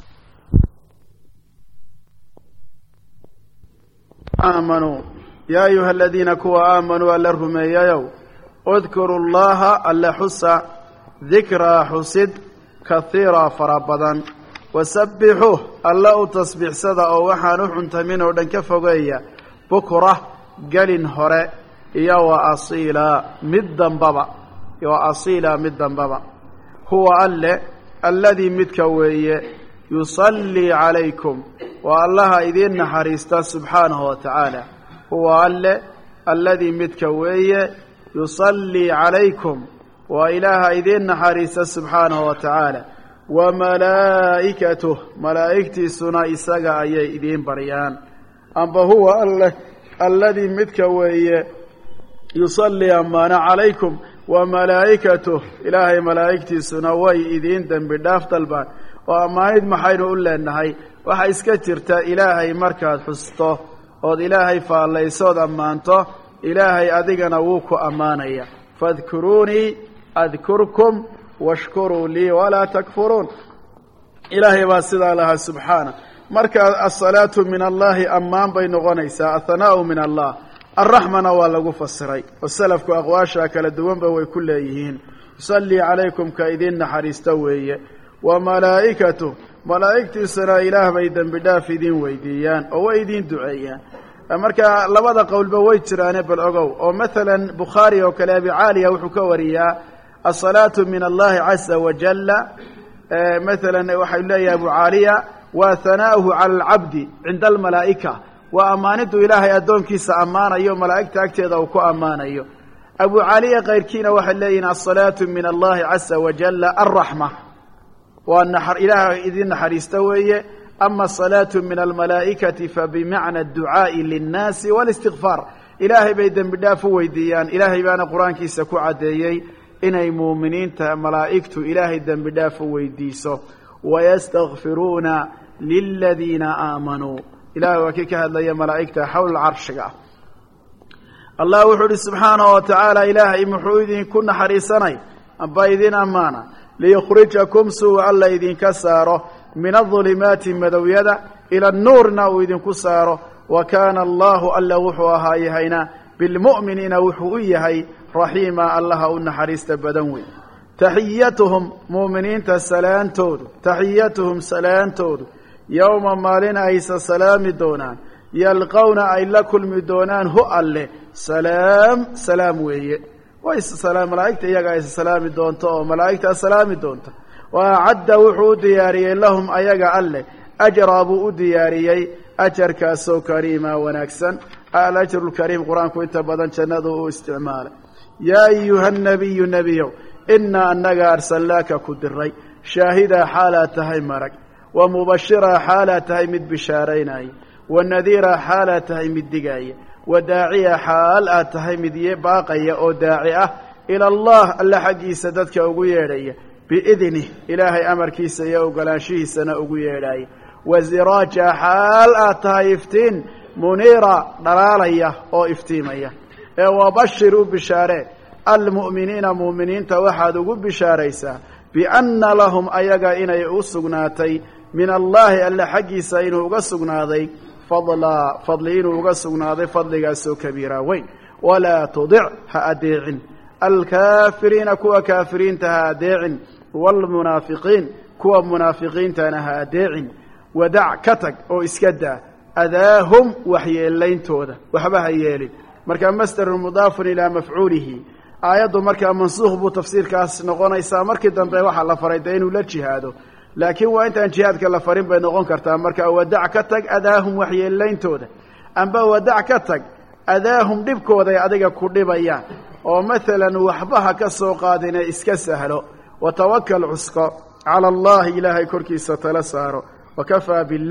aamanuu yaa ayuha aladiina kuwa aamanuu alla rumeeyayow udkuru llaha alla xusa dikraa xusid kahiira fara badan wasabbixuuh alla u tasbiixsada oo waxaan u xuntamin oo dhan ka fogeeya bukra gelin hore iyo wa asiila mid dambaba wa asiila mid dambaba huwa alle alladii midka weeye yusallii calaykum waa allaha idiin naxariista subxaanahu wa tacaala huwa alle alladii midka weeye yusallii calaykum waa ilaaha idiin naxariista subxaanahu wa tacaala wa malaa'ikatuh malaa'igtiisuna isaga ayay idiin baryaan amba huwa alle alladii midka weeye yusallii ammaana calaykum wa malaa'ikatuh ilaahay malaa'igtiisuna way idiin dembi dhaaf dalbaan oo ammaanid maxaynu u leenahay waxaa iska jirta ilaahay markaad xusto ood ilaahay faallaysood ammaanto ilaahay adigana wuu ku ammaanaya fadkuruunii adkurkum washkuruu lii walaa takfuruun ilaahay baa sidaa lahaa subxaana marka asalaatu min allahi ammaan bay noqonaysaa athanaau min allah alraxmana waa lagu fasiray oo salafku aqwaasha kala duwanba way ku leeyihiin yusallii calaykum ka idiin naxariista weeye wa malaa'ikatu malaa'igtiisana ilaah bay dembi dhaaf idiin weydiiyaan oo way idiin duceeyaan marka labada qowlba way jiraane bal ogow oo maalan bukhaari oo kale abi caaliya wuxuu ka wariyaa asalaatu min allahi caza wajalla maalan waxau leeyahay abu caaliya waa hanaa'uhu cala alcabdi cinda almalaa'ika waa ammaanidu ilaahay addoonkiisa ammaanayo malaa'igta agteeda uu ku ammaanayo abu caaliya kayrkiina waxay leeyihin asalaatu min allahi caza wajalla alraxma waa ilaah idin naxariista weeye ama asalaatu min almalaa'ikati fabimacna adducaa'i linnaasi walistikfaar ilaahay bay dembi dhaaf u weydiiyaan ilaahay baana qur-aankiisa ku caddeeyey inay muuminiinta malaa'igtu ilaahay dembi dhaaf u weydiiso wayastakfiruuna liladiina aamanuu ilahay waa kii ka hadlaya malaa'igta xawla carshiga ah allah wuxuu uhi subxaanahu wa tacaala ilaahay muxuu idinku naxariisanay amba idin ammaana liyukhrijakum suu alla idinka saaro min adulimaati madowyada ila anuurna uu idinku saaro wa kaana allahu alla wuxuu ahaa yahayna bilmu'miniina wuxuu u yahay raxiima allaha u naxariista badan wey taxiyatuhum mu'miniinta salaantoodu taxiyatuhum salaantoodu yowma maalin aysa salaami doonaan yalqowna ay la kulmi doonaan hu alle salaam salaam weeye malaa'igta iyaga aysa salaami doonto oo malaa'igtaa salaami doonta wa acadda wuxuu u diyaariyey lahum ayaga alleh ajraa buu u diyaariyey ajarkaasoo kariima wanaagsan alajru lkariim qur-aanku inta badan jannadu uu isticmaalay yaa ayuha nabiyu nebiyow inaa annaga arsalnaaka ku diray shaahidaa xaalaad tahay marag wa mubashiraa xaalaad tahay mid bishaaraynaya wa nadiiraa xaalaad tahay mid digaaya wa daaciya xaal aad tahay mid baaqaya oo daaci ah ila allah alla xaggiisa dadka ugu yeedhaya biidnih ilaahay amarkiisa iyo ogolaanshihiisana ugu yeedhaya wa siraaja xaal aad tahay iftiin muniira dhalaalaya oo iftiimaya ee wabashir u bishaaree almu'miniina mu'miniinta waxaad ugu bishaaraysaa bianna lahum ayaga inay u sugnaatay min allaahi alla xaggiisa inuu uga sugnaaday fadlaa fadli inuu uga sugnaaday fadligaasoo kabiira weyn walaa tudic ha adeecin alkaafiriina kuwa kaafiriinta ha adeecin waalmunaafiqiin kuwa munaafiqiintana ha adeecin wadac ka tag oo iska daa adaahum waxyeelayntooda waxba ha yeelin markaa masdarun mudaafun ilaa mafcuulihi aayaddu markaa mansuukh buu tafsiirkaas noqonaysaa markii dambe waxaa la faray dee inuu la jihaado laakiin waa intaan jihaadka la farin bay noqon kartaa marka wadac ka tag adaahum waxyeelayntooda amba wadac ka tag adaahum dhibkooday adiga ku dhibayaan oo maalan waxba ha ka soo qaadine iska sahlo watawakal cusko cala allahi ilaahay korkiisa tala saaro wakafaa billaah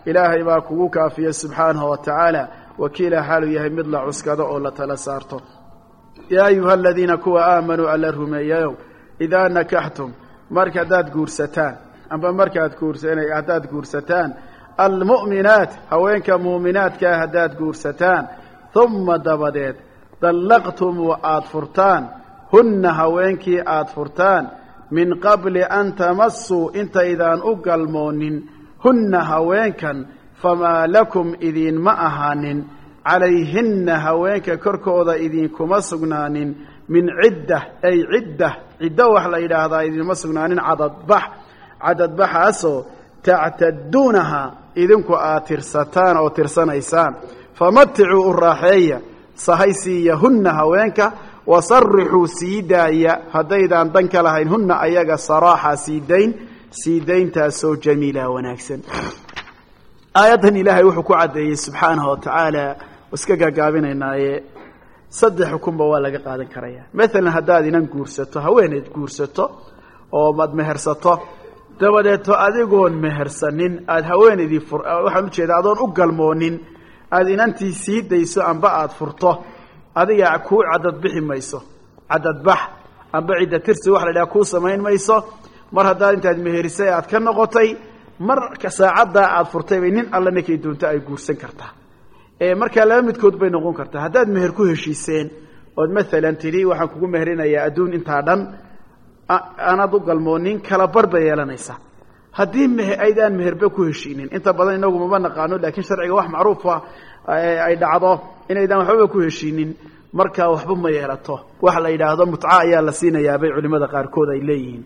ilaahay baa kugu kaafiya subxaanahu wa tacaala wakiila xaalu yahay mid la cuskado oo la tala saarto yaa ayuha aladiina kuwa aamanuu alla rumeeyayow idaa nakaxtum marka haddaad guursataan amba markaad guursan haddaad guursataan almu'minaat haweenka muuminaadkaa haddaad guursataan humma dabadeed dallaqtum wa aada furtaan hunna haweenkii aada furtaan min qabli an tamassuu intaydaan u galmoonin hunna haweenkan famaa lakum idiinma ahaanin calayhinna haweenka korkooda idinkuma sugnaanin min cidda ay cidda ciddo wax la yidhaahdaa idinma sugnaanin cadadbax cadadbaxaasoo tactaduunaha idinku aad tirsataan oo tirsanaysaan famaticuu u raaxeeya sahaysiiyahunna haweenka wasarixuu sii daaya haddaydaan dan ka lahayn hunna ayaga saraaxa siidayn siidayntaasoo jamiila wanaagsan aayaddan ilaahay wuxuu ku caddeeyey subxaanahu wa tacaala iska gaagaabinaynaaye saddex xukunba waa laga qaadan karaya maalan haddaad inan guursato haweeneed guursato oo mad mehersato dabadeeto adigoon mehersanin aada haweeneydii waxaan ujeedaa adoon u galmoonin aada inantii sii dayso amba aada furto adiga kuu cadad bixi mayso cadadbax amba cidda tirsi wax la idhaha kuu samayn mayso mar haddaad intaad meherisay aad ka noqotay marka saacaddaa aada furtay bay nin alla ninkay doonto ay guursan kartaa markaa laba midkood bay noqon kartaa haddaad meher ku heshiiseen ood maalan tidhi waxaan kugu meherinayaa adduun intaa dhan aanaad u galmoonin kala bar bay yeelanaysaa haddii m aydaan meherba ku heshiinin inta badan inagu mama naqaano laakiin sharciga wax macruufa ay dhacdo inaydaan waxbaba ku heshiinin markaa waxba ma yeelato waxa la yidhaahdo mutca ayaa la siinayaabay culimada qaarkood ay leeyihiin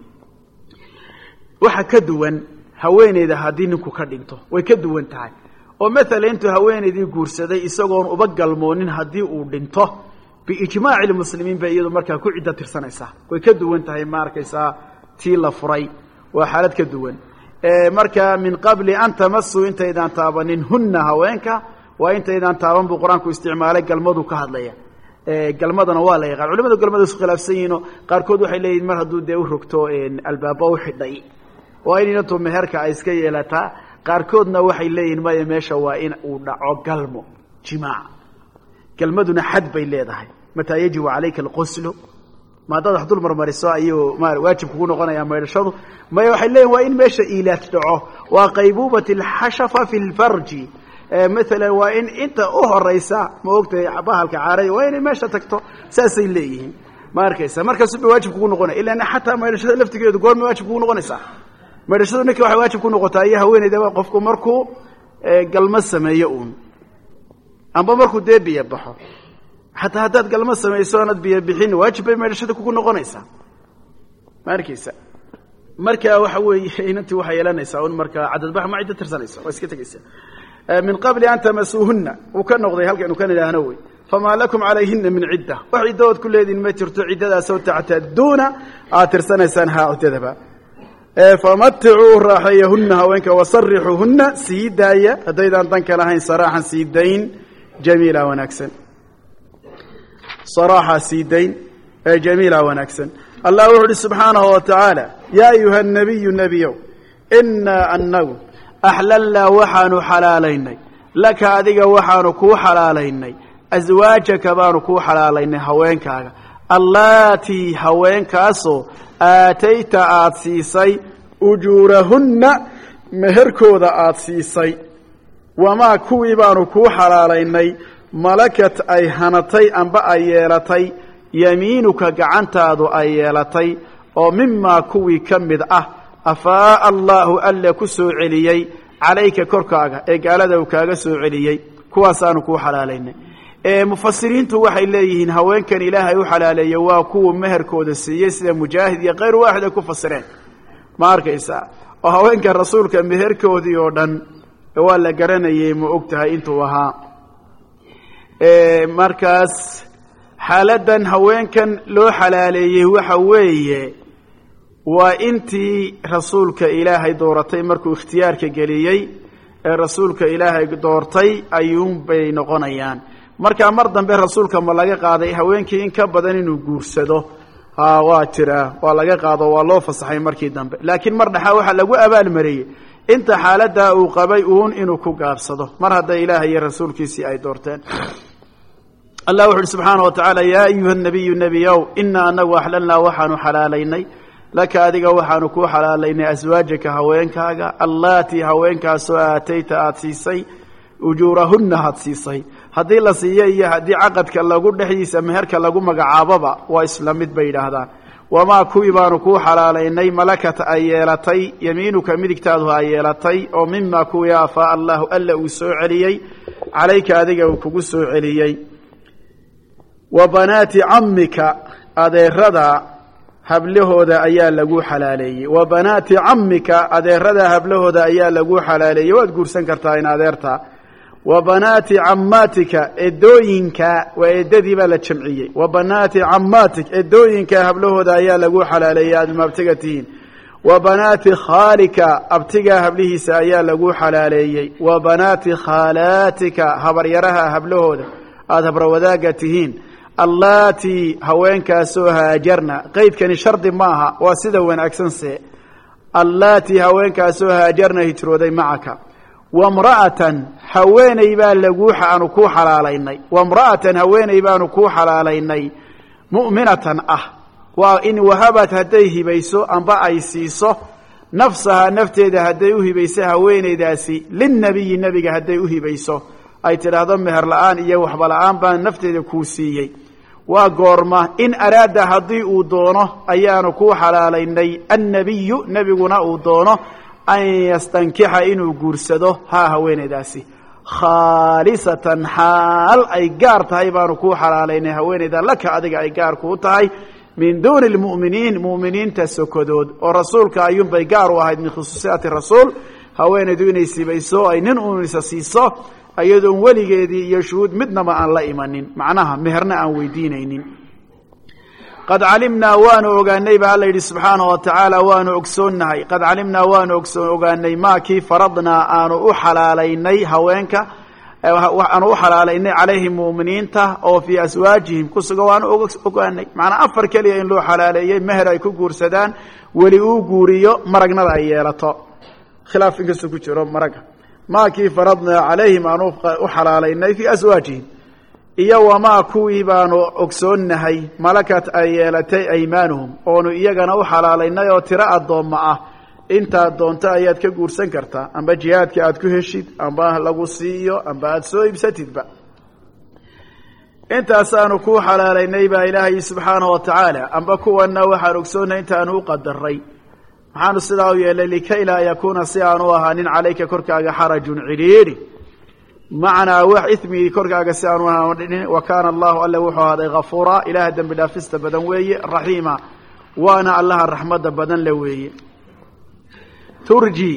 waxa ka duwan haweeneyda haddii ninku ka dhinto way ka duwan tahay oo maalan intuu haweeneydii guursaday isagoon uba galmoonin haddii uu dhinto biijmaaci lmuslimiin bay iyadu markaa ku ciddo tirsanaysaa way ka duwan tahay ma arkaysaa tii la furay waa xaalad ka duwan marka min qabli an tamassuu intaydaan taabanin hunna haweenka waa intaydaan taaban buu qur-aanku isticmaalay galmadu ka hadlaya galmadana waa la yaqaan culimadu galmada isu khilaafsan yihiinoo qaarkood waxay leeyihin mar hadduu dee u rogto albaaba u xidhay waa in inantu meherka ay iska yeelataa qaarkoodna waxay leeyihin maya meesha waa in uu dhaco galmo jimaac galmaduna xad bay leedahay mataa yajibu calayka alquslu ma haddaad wax dul marmariso ayuu waajib kugu noqonaya maydhashadu maya waxay leeyihin waa in meesha iilaad dhaco waa qaybuubat alxashafa fi lfarji maalan waa in inta u horaysa ma ogtahay bahalka caaraya waa inay meesha tagto saasay leeyihiin ma arkaysa markaasu bay waajib kugu noqonaya ilaa xataa maydhashada laftigeedu goormay waajib kugu noqonaysaa maydhashadu ninka waxay waajib ku noqotaa iyo haweeneyda qofku markuu galmo sameeyo uun amba markuu dee biyo baxo xataa haddaad galmo samayso oonad biyo bixin waajib bay maydhashada kugu noqonaysaa ma arkaysa marka waxa weeye inantii waxay yeelanaysaa un markaa cadadbax ma ciddo tirsanaysa waa iska tegaysa min qabli an tamasuuhunna uu ka noqday halkaynu ka nidhaahno wey famaa lakum calayhina min cidda wax ciddaood ku leediin ma jirto ciddadaasoo tactaduuna aad tirsanaysaan haa ciddadaba famaticuu raaxeeyahunna haweenka wasarixuuhunna sii daaya haddaydaan danka lahayn saraaxan sii dayn jamiila wanaagsan saraaxa sii dayn ee jamiila wanaagsan allah wuxu uhi subxaanahu wa tacaala yaa ayuha nabiyu nebiyow inaa anagu axlalnaa waxaanu xalaalaynay laka adiga waxaanu kuu xalaalaynay aswaajaka baanu kuu xalaalaynay haweenkaaga allaatii haweenkaasoo aatayta aada siisay ujuurahunna meherkooda aada siisay wamaa kuwii baanu kuu xalaalaynay malakat ay hanatay amba ay yeelatay yamiinuka gacantaadu ay yeelatay oo mimaa kuwii ka mid ah afaa'a allaahu alle ku soo celiyey calayka korkaaga ee gaalada uu kaaga soo celiyey kuwaasaanu kuu xalaalaynay mufasiriintu waxay leeyihiin haweenkan ilaahay u xalaaleeyey waa kuwa meherkooda siiyey sida mujaahid iyo kayr waaxid ay ku fasireen ma arkaysaa oo haweenka rasuulka meherkoodii oo dhan waa la garanayay ma og tahay intuu ahaa markaas xaaladan haweenkan loo xalaaleeyey waxa weeye waa intii rasuulka ilaahay dooratay markuu ikhtiyaarka geliyey ee rasuulka ilaahay doortay ayuunbay noqonayaan markaa mar dambe rasuulka ma laga qaaday haweenkii in ka badan inuu guursado ha waa jiraa waa laga qaado waa loo fasaxay markii dambe laakiin mar dhaxaa waxaa lagu abaalmariyey inta xaaladdaa uu qabay uun inuu ku gaabsado mar hadday ilaahay iyo rasuulkiisii ay doorteen allah wuxu uhi subxaana wa tacaala yaa ayuha nabiyu nebiyow inaa anagu axlalnaa waxaanu xalaalaynay laka adiga waxaanu kuu xalaalaynay aswaajaka haweenkaaga allaatii haweenkaasoo aatayta aada siisay ujuurahunna had siisay haddii la siiyo iyo haddii caqadka lagu dhexdiisa meherka lagu magacaaboba waa isla mid bay yidhaahdaan wamaa kuwii baanu kuu xalaalaynay malakat ay yeelatay yamiinuka midigtaadu ay yeelatay oo mimaa kuwii afaa allahu alla uu soo celiyey calayka adiga uu kugu soo celiyey wa banaati cammika adeerada hablahooda ayaa lagu xalaaleeyey wa banaati cammika adeerada hablahooda ayaa lagu xalaaleeyey waad guursan kartaa in adeerta wa banaati cammaatika edooyinka waa eedadii baa la jamciyey wa banaati cammaatik edooyinka hablahooda ayaa lagu xalaaleeyey aad maabtiga tihiin wa banaati khaalika abtigaa hablihiisa ayaa lagu xalaaleeyey wa banaati khaalaatika habaryaraha hablahooda aada habrawadaagga tihiin allaatii haweenkaasoo haajarna qeydkani shardi maaha waa sida wanaagsanse allaatii haweenkaasoo haajarna hijrooday macaka wamra'atan haweeney baa lagu aanu kuu xalaalaynay wamra'atan haweeney baanu kuu xalaalaynay mu'minatan ah waa in wahabad hadday hibayso amba ay siiso nafsahaa nafteeda hadday u hibayso haweeneydaasi linnabiyi nebiga hadday u hibayso ay tidhaahdo meher la'aan iyo waxba la'aan baan nafteeda kuu siiyey waa goorma in araada haddii uu doono ayaanu kuu xalaalaynay annabiyu nebiguna uu doono an yastankixa inuu guursado haa haweeneydaasi khaalisatan xaal ay gaar tahay baanu kuu xalaalaynay haweeneyda laka adiga ay gaar kuu tahay min duuni lmu'miniin mu'miniinta sokodood oo rasuulka ayuunbay gaar u ahayd min khusuusiyaati rasuul haweeneydu inay sibayso ay nin uunisa siiso iyadoon weligeedii iyo shuhuud midnaba aan la imanin macnaha meherna aan weydiinaynin qad calimnaa waanu ogaanay ba alla yidhi subxaana wa tacaala waanu ogsoonnahay qad calimnaa waanu ogsoon ogaanay maakii faradnaa aanu u xalaalaynay haweenka aanu u xalaalaynay calayhim mu'miniinta oo fii aswaajihim ku sugan waanu ogaanay macnaa afar keliya in loo xalaaleeyey meher ay ku guursadaan weli uu guuriyo maragnada ay yeelato khilaaf inkastoo ku jiro maraga maakii faradnaa calayhim aanu u xalaalaynay fii aswaajihim iyo wamaa kuwii baanu ogsoonnahay malakat ay yeelatay aymaanuhum oonu iyagana u xalaalaynay oo tiro addoomma ah intaad doonto ayaad ka guursan kartaa amba jihaadka aad ku heshid amba lagu siiyo amba aada soo iibsatidba intaasaanu kuu xalaalaynay baa ilaahay subxaanahu wa tacaala amba kuwanna waxaan ogsoonnahay intaanu u qadaray maxaanu sidaa u yeelay likay laa yakuuna si aanu ahaanin calayka korkaaga xarajun cidhiidhi macnaa wax ismigii korkaaga si aanu ahaanin wa kaana allahu alle wuxuu ahaaday hafuura ilaaha dembi dhaafista badan weeye raxiima waana allaha raxmadda badan le weeye turji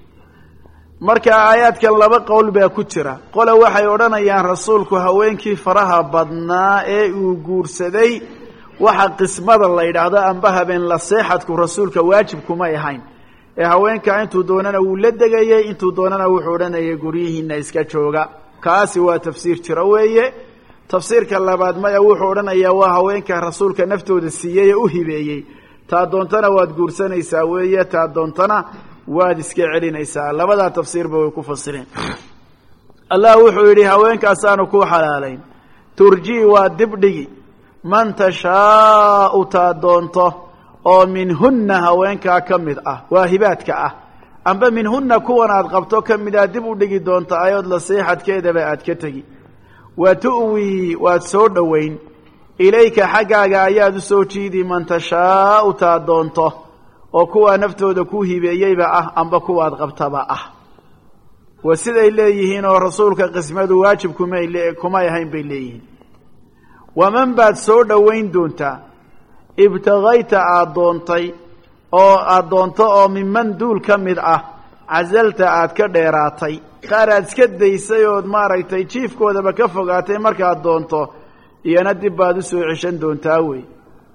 marka aayaadkan laba qowl baa ku jira qole waxay odhanayaan rasuulku haweenkii faraha badnaa ee uu guursaday waxa qismada la yidhaahdo amba habeen la seexadku rasuulka waajib kumay ahayn ee haweenka intuu doonana wuu la degayey intuu doonana wuxuu odhanayay guryihiina iska jooga kaasi waa tafsiir jiro weeye tafsiirka labaad maya wuxuu odhanayaa waa haweenka rasuulka naftooda siiyey ee u hibeeyey taa doontana waad guursanaysaa weeye taa doontana waad iska celinaysaa labadaa tafsiirba way ku fasireen allah wuxuu yidhi haweenkaasaanu kuu xalaalayn turjii waa dibdhigi man tashaau taa doonto oo minhunna haweenkaa ka mid ah waa hibaadka ah amba minhunna kuwan aad qabto ka mid ah dib u dhigi doonta ayood la seexadkeedaba aad ka tegi wa tu'wii waad soo dhowayn ilayka xaggaaga ayaad u soo jiidi man tashaau taa doonto oo kuwaa naftooda ku hibeeyeyba ah amba kuwaad qabtaba ah waa siday leeyihiin oo rasuulka qismadu waajib kumay kumay ahayn bay leeyihiin waman baad soo dhowayn doontaa ibtagayta aada doontay oo aada doonto oo miman duul ka mid ah casalta aad ka dheeraatay qaar aad iska daysay ood maaragtay jiifkoodaba ka fogaatay markaad doonto iyana dib baad u soo ceshan doontaa wey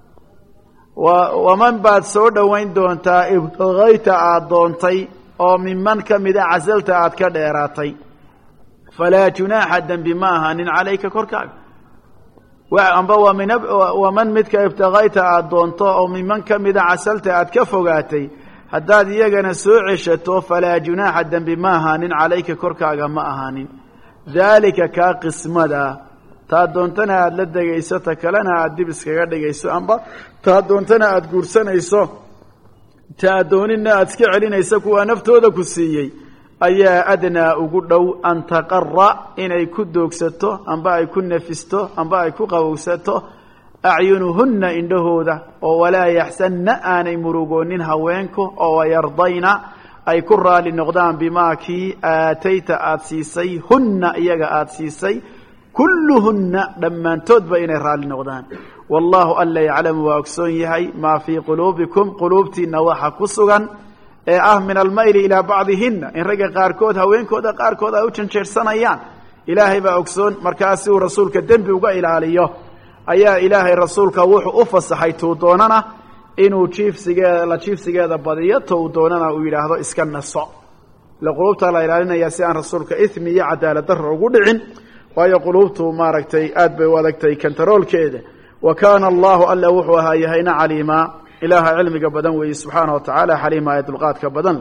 waman baad soo dhowayn doontaa ibtagayta aada doontay oo miman ka mid ah casalta aad ka dheeraatay falaa junaaxa dembi ma ahaanin calayka korkaaga amba waman midka ibtagayta aada doonto oo miman ka mida casalta aad ka fogaatay haddaad iyagana soo ceshato falaa junaaxa dembi ma ahaanin calayka korkaaga ma ahaanin daalika kaa qismada taa doontana aada la degayso ta kalena aada dib iskaga dhigayso amba taa doontana aada guursanayso ta adoonina aada iska celinayso kuwaa naftooda ku siiyey ayaa adnaa ugu dhow an taqara inay ku doogsato amba ay ku nafisto amba ay ku qabowsato acyunuhunna indhahooda oo walaa yaxsanna aanay murugoonin haweenku oo wayardayna ay ku raali noqdaan bimaa kii aatayta aada siisay hunna iyaga aada siisay kulluhunna dhammaantoodba inay raali noqdaan wallaahu alla yaclamu waa ogsoon yahay maa fii quluubikum quluubtiinna waxa ku sugan ee ah min almayli ilaa bacdihinna in ragga qaarkood haweenkooda qaarkood ay u janjeersanayaan ilaahay baa ogsoon markaas si uu rasuulka dembi uga ilaaliyo ayaa ilaahay rasuulka wuxuu u fasaxay tuu doonana inuu jiifsigeeda la jiifsigeeda badiyo tou doonana uu yidhaahdo iska naso ila quluubtaa la ilaalinaya si aan rasuulka ithmi iyo cadaalad darro ugu dhicin waayo quluubtu maaragtay aad bay u adagtay kantaroolkeeda wa kaana allahu alla wuxuu ahaa yahayna caliimaa ilaaha cilmiga badan weeye subxaana wa tacaala xaliima ee dulqaadka badan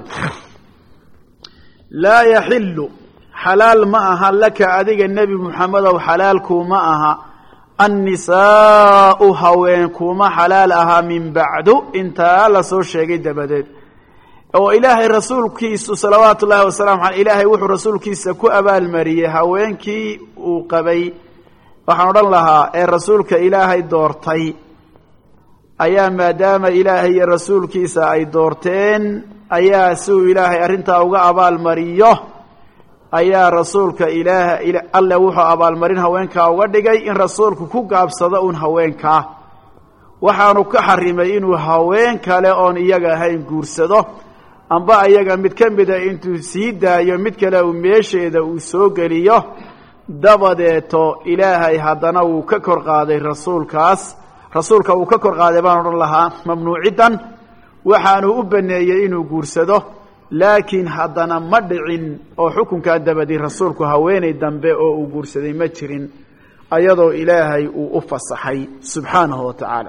laa yaxilu xalaal ma aha laka adiga nebi muxamedow xalaalkuuma aha annisaau haweenkuuma xalaal ahaa min bacdu intaa la soo sheegay dabadeed oo ilaahay rasuulkiisu salawaatu ullahi wasalaamu aley ilaahay wuxuu rasuulkiisa ku abaalmariyey haweenkii uu qabay waxaan odhan lahaa ee rasuulka ilaahay doortay ayaa maadaama ilaahay iyo rasuulkiisa ay doorteen ayaa si uu ilaahay arrintaa uga abaalmariyo ayaa rasuulka ilaah alle wuxuu abaalmarin haweenkaa uga dhigay in rasuulku ku gaabsado uun haweenkaa waxaanu ka xarimay inuu haween kale oon iyaga ahayn guursado amba iyaga mid ka mida intuu sii daayo mid kale uu meesheeda uu soo geliyo dabadeeto ilaahay haddana wuu ka kor qaaday rasuulkaas rasuulka uu ka kor qaaday baan odhan lahaa mamnuuciddan waxaanu u baneeyey inuu guursado laakiin haddana ma dhicin oo xukunkaa dabadii rasuulku haweenay dambe oo uu guursaday ma jirin ayadoo ilaahay uu u fasaxay subxaanahu wa tacaala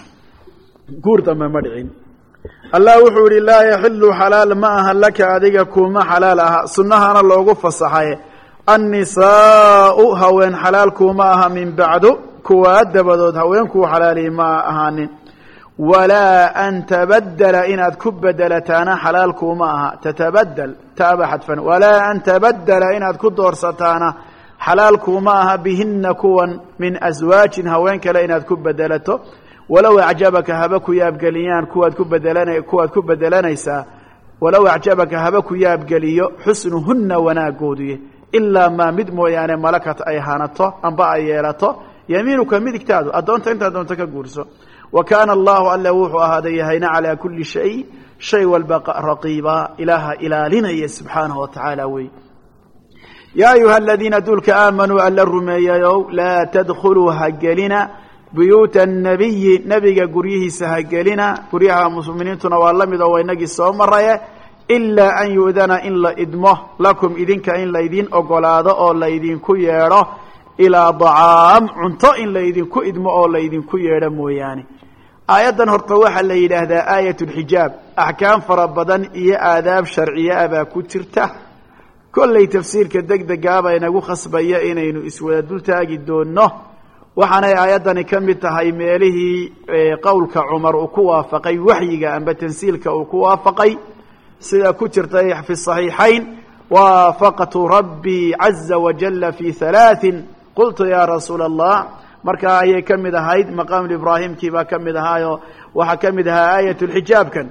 guur dambe ma dhicin allah wuxuu yihi laa yaxilu xalaal ma aha laka adiga kuuma xalaal aha sunnahana loogu fasaxay annisaau haween xalaal kuuma aha min bacdu kuwaa dabadood haweenkuu xalaaliyi ma ahaanin walaa an tabadela inaad ku bedelataana xalaal kuuma aha tatabadel taaba xadfan walaa an tabadela inaad ku doorsataana xalaal kuuma aha bihina kuwan min aswaajin haween kale inaad ku bedelato walow acjabaka haba ku yaabgeliyaan kuwaad ku bedelana kuwaad ku bedelanaysaa walow acjabaka haba ku yaabgeliyo xusnuhunna wanaagooduye ilaa maa mid mooyaane malakat ay hanato amba ay yeelato yamiinuka midigtaadu addoonta intaad doonto ka guurso wa kaana allahu alla wuxuu ahaaday yahayna calaa kulli shay shay walba raqiiba ilaaha ilaalinaya subxaanahu wa tacaala wey yaa ayuha aladiina duulka aamanuu alla rumeeyayow laa tadkhuluu hagelina buyuuta annabiyi nebiga guryihiisa hagelina guryaha muslimiintuna waa la mid oo waynagii soo maraye ilaa an yu'dana in la idmo lakum idinka in laydin ogolaado oo laydinku yeedho ilaa dacaam cunto in laydinku idmo oo laydinku yeedho mooyaane aayaddan horta waxaa la yidhaahdaa aayat lxijaab axkaam fara badan iyo aadaab sharciye ah baa ku jirta kollay tafsiirka deg degaaba inagu khasbaya inaynu iswada dul taagi doonno waxaanay aayaddani ka mid tahay meelihii qowlka cumar uu ku waafaqay waxyiga amba tansiilka uu ku waafaqay sida ku jirtay fi صaxiixayn waafaqtu rabbii caza wajala fi halaaثin qultu ya rasuula allah markaa ayay ka mid ahayd maqaam ibraahimkii baa ka mid ahaayo waxaa ka mid ahaa aayat lxijaabkan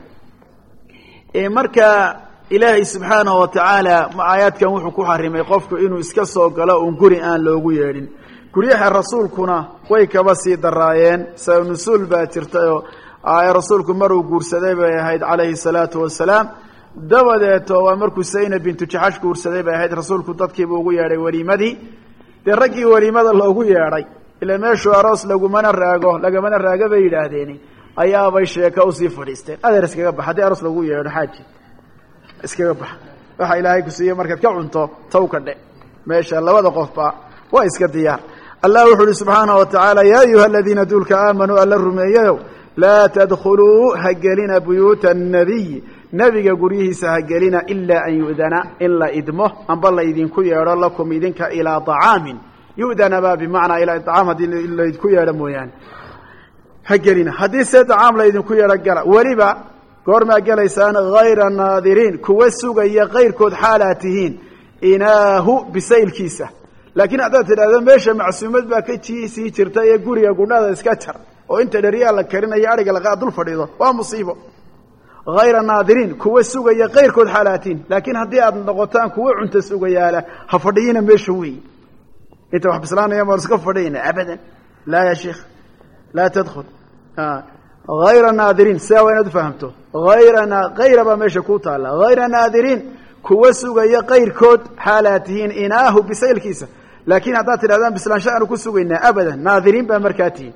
marka ilaahay subxaanahu wa tacaala aayaadkan wuxuu ku xarimay qofku inuu iska soo galo un guri aan loogu yeedhin guryaha rasuulkuna way kaba sii daraayeen sabab nusuul baa jirtayoo rasuulku maruu guursaday bay ahayd calayhi salaatu wasalaam dabadeeto waa markuu zaynab bintu jaxash guursaday bay ahayd rasuulku dadkiibu ugu yeedhay weliimadii dee raggii weliimada loogu yeedhay ila meeshuu aroos lagumana raago lagamana raago bay yidhaahdeen ayaabay sheeko usii fadhiisteen adeer iskaga bax haddii aroos lagu yeedho xaaji iskaga bax waxa ilaahay ku siiyey markaad ka cunto taw ka dhe meesha labada qofba waa iska diyaar allah wuxuu uhi subxaanahu wa tacaala yaa ayuha aladiina duulka aamanuu alla rumeeyayow laa tadkhuluu hagelina buyuuta annabiy nebiga guryihiisa ha gelina ilaa an yu'dana in la idmo amba la idinku yeedho lakum idinka ilaa طacaamin yu'dana baa bimacnaa ilaa طacaam haddii laydinku yeedho mooyaane ha gelina haddii see طacaam laydinku yeedho gala weliba goormaa gelaysaan hayra naadiriin kuwa sugaya kayrkood xaalaad tihiin inaahu bisaylkiisa laakiin haddaad tidhahdo meesha macsuumad baa ka sii jirta ee guriga gudhada iska jar oo inta dheriyaa la karinayo adhiga laqaa dul fadhiido waa musiibo hayra naadiriin kuwa sugaya kayrkood xaalaatiin laakiin haddii aad noqotaan kuwa cunta sugayaala ha fadhiyina meesha weyi inta wax bislaanaya maan iska fadhiyina abadan laa ya sheikh laa tadkhul hayra naadiriin sidaa waa inaad ufahamto hayrana hayra baa meesha ku taalla hayra naadiriin kuwa sugaya kayrkood xaalaad tihiin inaahu bisaylkiisa laakiin haddaad tidhahdaan bislaansho aanu ku sugaynaa abadan naadiriin baa markaa tihiin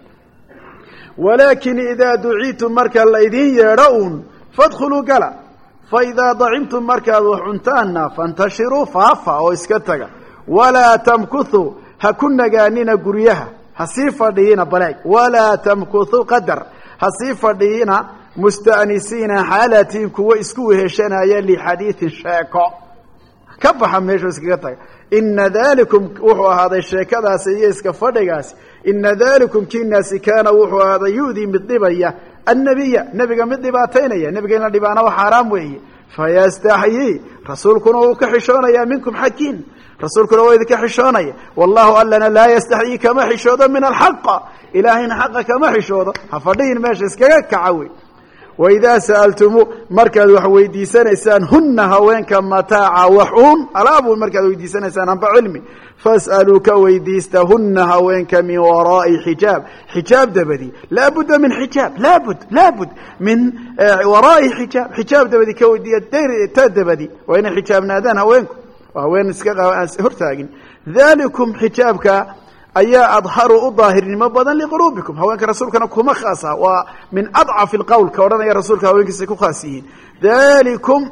walaakin idaa duciitum marka laydin yeedho uun fadkhuluu gala fa idaa dacimtum markaad wax cuntaanna fantashiruu faafa oo iska taga walaa tamkuthuu ha ku nagaanina guryaha ha sii fadhiyina baleeg walaa tamkuthuu qadar ha sii fadhiyina musta'nisiina xaalatiin kuwa isku weheshanaya lixadiidin sheeko ka baxa meesha iskaga taga ina dalikum wuxuu ahaaday sheekadaasi iyo iska fadhigaasi ina dalikum kiinaasi kaana wuxuu ahaaday yu'dii mid dhibaya annabiya nebiga mid dhibaataynaya nebiga in la dhibaana waa xaaraam weeye fayastaxyii rasuulkuna wuu ka xishoonayaa minkum xaggiin rasuulkuna waa idinka xishoonaya wallahu allana laa yastaxyii kama xishoodo min alxaqa ilaahayna xaqa kama xishoodo ha fadhihin meesha iskaga kaca wey waidaa sa'altumu markaad wax weydiisanaysaan hunna haweenka mataaca waxuun alaabuun markaad weydiisanaysaan amba cilmi fas'aluu ka weydiista hunna haweenka min waraa'i xijaab xijaab dabadii laabudda min xijaab laabud laabud min waraa'i xijaab xijaab dabadii ka weydiiya ta dabadii waa inay xijaabnaadaan haweenku waa haween iska hortaagin dalikum xijaabka ayaa adharu u daahirnimo badan liquluubikum haweenka rasuulkana kuma khaasa waa min adcafi lqowl ka odhanaya rasuulka haweenkiisa ku khaas yihiin dalikum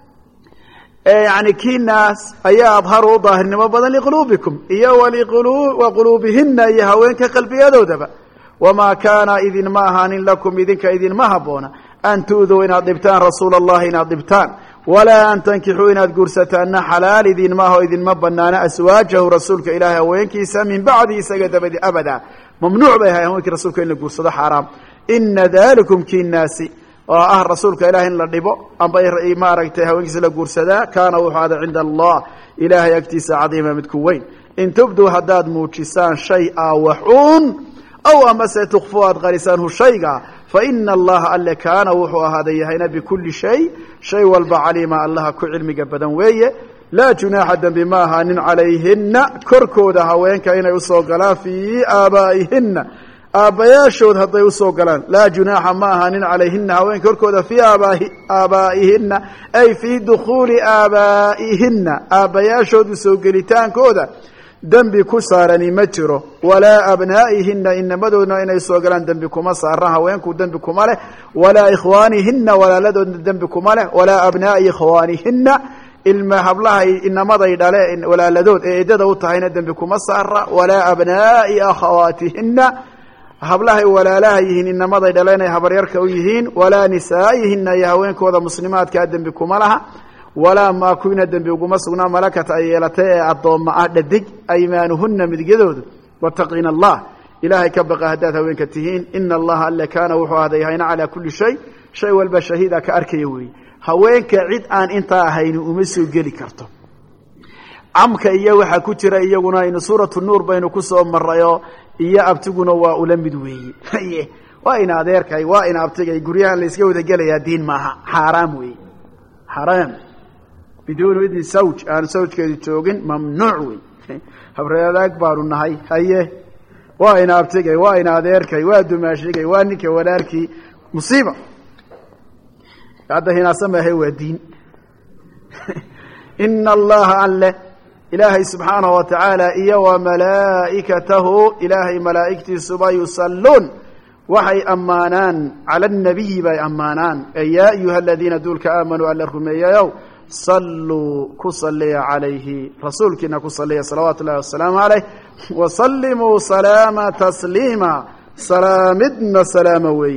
yani kiinaas ayaa adharu u daahirnimo badan liquluubikum iyo wa quluubihina iyo haweenka qalbiyadoodaba wamaa kaana idinma ahaanin lakum idinka idinma haboona an tu'duu inaad dhibtaan rasuula allahi inaad dhibtaan walaa an tankixuu inaad guursataanna xalaal idinma aho idinma banaana aswaajahu rasuulka ilaahay haweenkiisa min bacdi isaga dabadi abada mamnuuc bay ahay haweenkii rasuulka in la guursado xaaraam ina dalikum kiinaasi oo ah rasuulka ilahay in la dhibo amba maaragtay haweenkiisa la guursadaa kaana wuxuu ada cinda allah ilaahay agtiisa cadiima midku weyn in tubduu haddaad muujisaan shay-a waxuun aw amase tukfuu aad qarisaanhu shayga faina allaha alle kaana wuxuu ahaaday yahayna bikulli shay shay walba caliima allaha ku cilmiga badan weeye laa junaaxa dembi ma ahaanin calayhina korkooda haweenka inay usoo galaan fii aabaa'ihinna aabbayaashood hadday usoo galaan laa junaaxa ma ahaanin calayhina haweenka korkooda fii aabaa'ihinna ay fii dukhuuli aabaa'ihinna aabbayaashood usoo gelitaankooda dembi ku saarani ma jiro walaa abnaa'ihinna inamadoodna inay soo galaan dembi kuma saara haweenku dembi kuma leh walaa ikhwaanihinna walaaladoodna dembi kuma leh walaa abnaa'i ikhwaanihinna ilma hablaha inamaday dhale walaaladood ee eedada u tahayna dembi kuma saara walaa abnaa'i akhawaatihinna hablahay walaalaha yihiin inamaday dhale inay habaryarka u yihiin walaa nisaa'ihinna iyo haweenkooda muslimaadkaa dembi kuma laha walaa maa kuwina dembi uguma sugnaa malakata ay yeelatay ee addoomma ah dhadig aymaanuhunna midigyadoodu wattaqiina allah ilaahay ka baqa haddaad haweenka tihiin ina allaha alle kaana wuxuu ahday yahayna calaa kulli shay shay walba shahiida ka arkaya weeye haweenka cid aan intaa ahayni uma soo geli karto camka iyo waxaa ku jira iyaguna aynu suuratu nuur baynu ku soo marayoo iyo abtiguna waa ula mid weeye waa ina adeerkay waa ina abtigay guryahan la iska wada gelayaa diin maaha xaaraam weeye xaaraam biduuni idni sawj aanu sawjkeedu joogin mamnuuc wey habreadaag baanu nahay haye waa ina abtigay waa ina adeerkay waa dumaashigay waa ninka walaalkii musiiba hadda hinaasamahe waa diin ina allaha alle ilaahay subxaanahu wa tacaala iyo wa malaa'ikatahu ilaahay malaa'igtiisuba yusalluun waxay ammaanaan cala annabiyi bay ammaanaan ee yaa ayuha aladiina duulka aamanuu alla rumeeyayow salluu ku salliya calayhi rasuulkiina ku salliya salawaatu ullahi wasalaamu calayh wasallimuu salaama tasliima salaamidna salaama weeye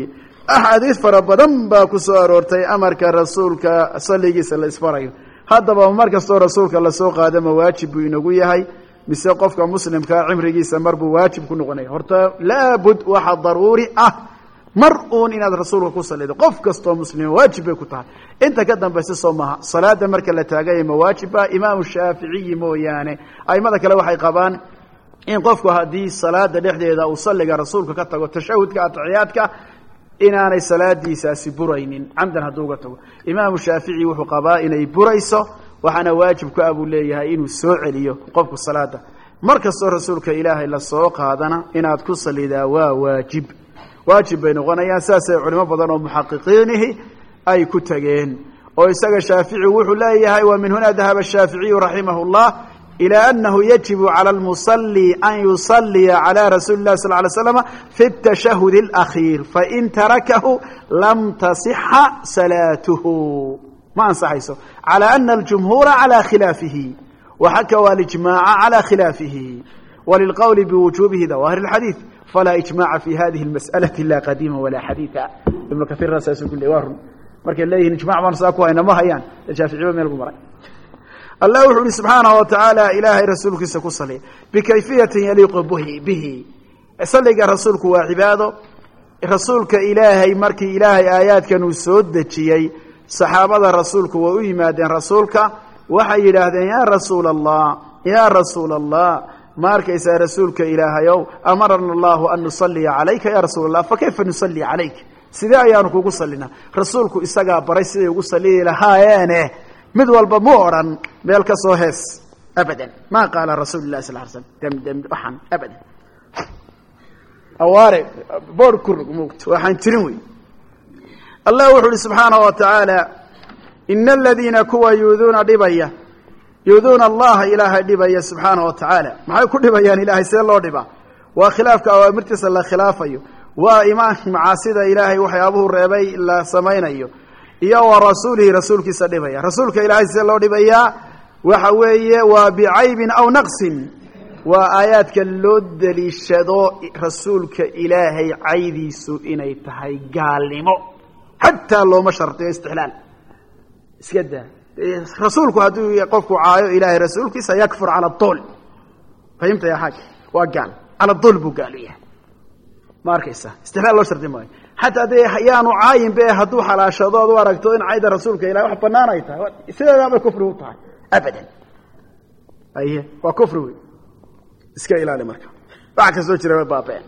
axaadiis fara badan baa ku soo aroortay amarka rasuulka salligiisa la isfarayo. haddaba mar kastoo rasuulka lasoo qaado ma waajib buu inagu yahay mise qofka muslimkaa cimrigiisa mar buu waajib ku noqonaya? horta laabud waxa daruuri ah mar uun inaad rasuulka ku salido. qof kastoo muslima waajib bay ku tahay. inta ka dambaysa soo maaha. salaada marka la taagaya ma waajiba? imaamu shaaficiyi mooyaane aimada kale waxay qabaan in qofku haddii salaada dhexdeeda uu salliga rasuulka ka tago tashahudka atixiyaadka inaanay salaadiisaasi buraynin camdan hadduu uga tago. imaamu shaafici wuxuu qabaa inay burayso, waxaana waajib ku ah buu leeyahay inuu soo celiyo qofku salaada. mar kastoo rasuulka ilaahay la soo qaadana inaad ku salidaa waa waajib waajib bay noqonayaan. saasay culimo badan oo muxaqiqiinihi ay ku tageen. oo isaga shaafici wuxuu leeyahay wa min huna dahaba shaaficiyu raximah llah ilى أنه يجب على المصلي أن يصلي على رسول الله صلى الله عليه وسلم في التشهد الأخير فإن تركه لم تصح صلاته. ما أنصحيسه على أن الجمهور على خلافه وحكوا الإجماع على خلافه وللقول بوجوبه ظواهر الحديث فلا إجماع في هذه المسألة لا قديم ولا حديث. ابن كثير رأسه كل وارن marka leeyihiin ijmaac baan saa ku hayna ma hayaan shaaficiyo meel ku maray. allah wuxuu yidhi subxaanahu wa tacaala ilaahay rasuulkiisa ku saliya bikayfiyatin yaliiqu bihi. salliga rasuulku waa cibaado. rasuulka ilaahay markii ilaahay aayaadkan uu soo dejiyey saxaabada rasuulku way u yimaadeen rasuulka waxay yidhaahdeen yaa rasuul allah yaa rasuul allah ma arkaysaa rasuulka ilaahayow amarana allahu an nusalliya calayka ya rasuul allah fakayfa nusalli calayk sidee ayaanu kugu sallinaa? rasuulku isagaa baray siday ugu salliyi lahaayeene mid walba mu odhan meel ka soo hees abadan. ma qaala rasuul illahi sal l slam demdem waxaan abadan awaare boor kurug muugto waxaan jirin wey. allah wuxuu uhi subxaanahu wa tacaala ina aladiina kuwa yuuduuna dhibaya yuuduuna allaha ilaahay dhibaya subxaanahu wa tacaala. maxay ku dhibayaan ilaahay? see loo dhibaa? waa khilaafka awaamirtiisa la khilaafayo, waa imaan macaasida ilaahay waxyaabuhu reebay la samaynayo, iyo wa rasuulihi rasuulkiisa dhibaya. rasuulka ilaahay see loo dhibayaa? waxa weeye waa bicaybin aw naqsin. waa aayaadka loo daliishado rasuulka ilaahay caydiisu inay tahay gaalnimo. xataa looma shardiyo istixlaal. iska daa rasuulku hadduu qofku caayo ilaahay rasuulkiisa yakfur cala duul. fahimta ya xaaj? waa gaal cala duul buu gaal u yahay. ma arkaysa istixlaal loo shardi maayo. xataa dee yaanu caayin be hadduu xalaashado ad u aragto in cayda rasuulka ilahay wax banaan ay tahay sideedaabay kufri u tahay abadan. aye waa kufri wey. iska ilaali marka wax kastoo jira way baabeen.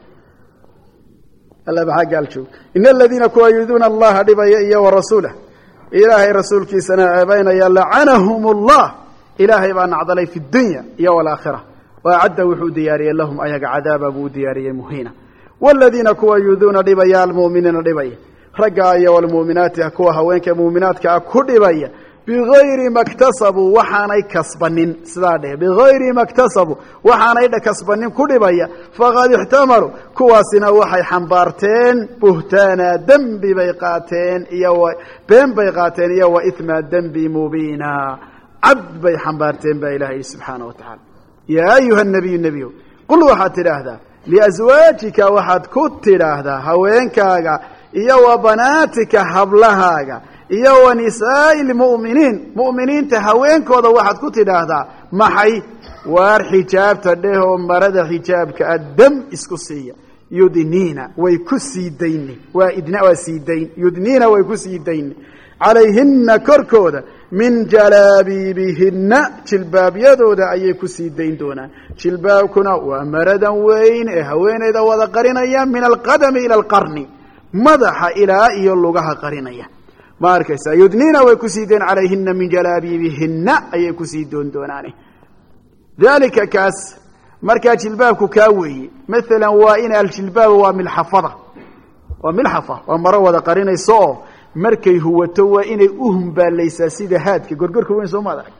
alla maxaa gaal joog. ina aladiina kuwa yuduuna allaha dhibaya iyo wa rasuulah ilaahay rasuulkiisana ceebaynaya lacanahum allah ilaahay baa nacdalay fi dunya iyo walaakhira waacadda wuxuu diyaariyey lahum ayaga cadaaba buu diyaariyey muhiina. والذيina kuwa yuduuna dhibaya almu'miniina dhibaya ragga iyo walmu'minaati kuwa haweenka mu'minaadka ku dhibaya bigayri maktasabuu waxaanay kasbanin. sidaa dheh bigayri maktasabuu waxaanay kasbanin ku dhibaya faqad ixtamalu kuwaasina waxay xambaarteen buhtaana dembi bay qaateen iyo been bay qaateen iyo wa ithma dembi mubiina cad bay xambaarteen baa ilaahay subxaanahu wa tacaala. yaa ayuha nabiyu nebiyo qul waxaad tidhaahdaa liaswaajika waxaad ku tidhaahdaa haweenkaaga iyo wa banaatika hablahaaga iyo wa nisaa'i lmu'miniin mu'miniinta haweenkooda waxaad ku tidhaahdaa maxay? waar xijaabta dhehoo marada xijaabka addam isku siiya. yudniina way ku sii dayni waa idna waa sii dayn yudniina way ku sii dayni calayhinna korkooda min jalaabiibihinna jilbaabyadooda ayay ku sii dayn doonaan. jilbaabkuna waa maradan weyn ee haweeneyda wada qarinaya min alqadami ila alqarni madaxa ilaa iyo lugaha qarinaya. ma arkaysaa? yudniina way ku sii dayn calayhinna min jalaabiibihinna ayay ku sii doon doonaane. dalika kaas markaa jilbaabku kaa weeye maalan waa in aljilbaaba waa milxafada waa milxafa waa maro wada qarinayso oo markay huwato waa inay u humbaalaysaa sida haadka gorgorka weyn soo maada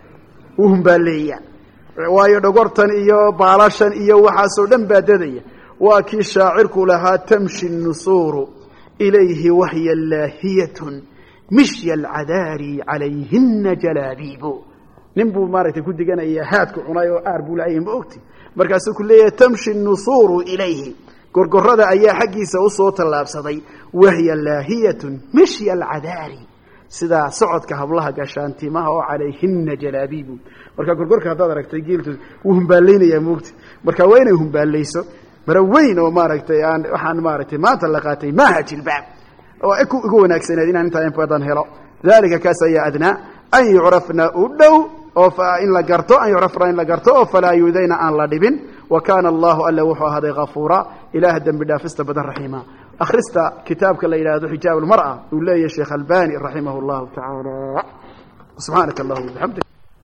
u humbaaleeyaan. waayo dhogortan iyo baalashan iyo waxaasoo dhan baa dadaya. waa kii shaacirku lahaa tamshi nusuuru ilayhi wahya laahiyatun mishya alcadaari calayhina jalaabiibu. nin buu maaragtay ku diganaya haadku cunay oo aar buu laayay ma ogti markaasuu ku leeyahay tamshi nusuuru ilayhi gorgorada ayaa xaggiisa u soo tallaabsaday wahiya laahiyatun mashya alcadaari sida socodka hablaha gashaantimaha oo calayhinna jalaabiibu marka gorgorka haddaad aragtay geeltu wuu humbaalaynayaa moogta marka waa inay humbaalayso mara weyn oo maaragtay aan waxaan maaragtay maanta la qaatay maaha jilbaab oo igu wanaagsaneed inaan intaa in badan helo dalika kaas ayaa adnaa an yucrafna u dhow oo in la garto an yucrafna in la garto oo falaa yuudayna aan la dhibin wa kaana allahu alla wuxuu ahaaday ghafuura ilaah dembi dhaafista badan raxiima akhrista kitaabka la yidhaahdo xijaab almar'a uu leeyahay sheekh albani raximah allahu tacaala subxaanaka allahuma bixamdik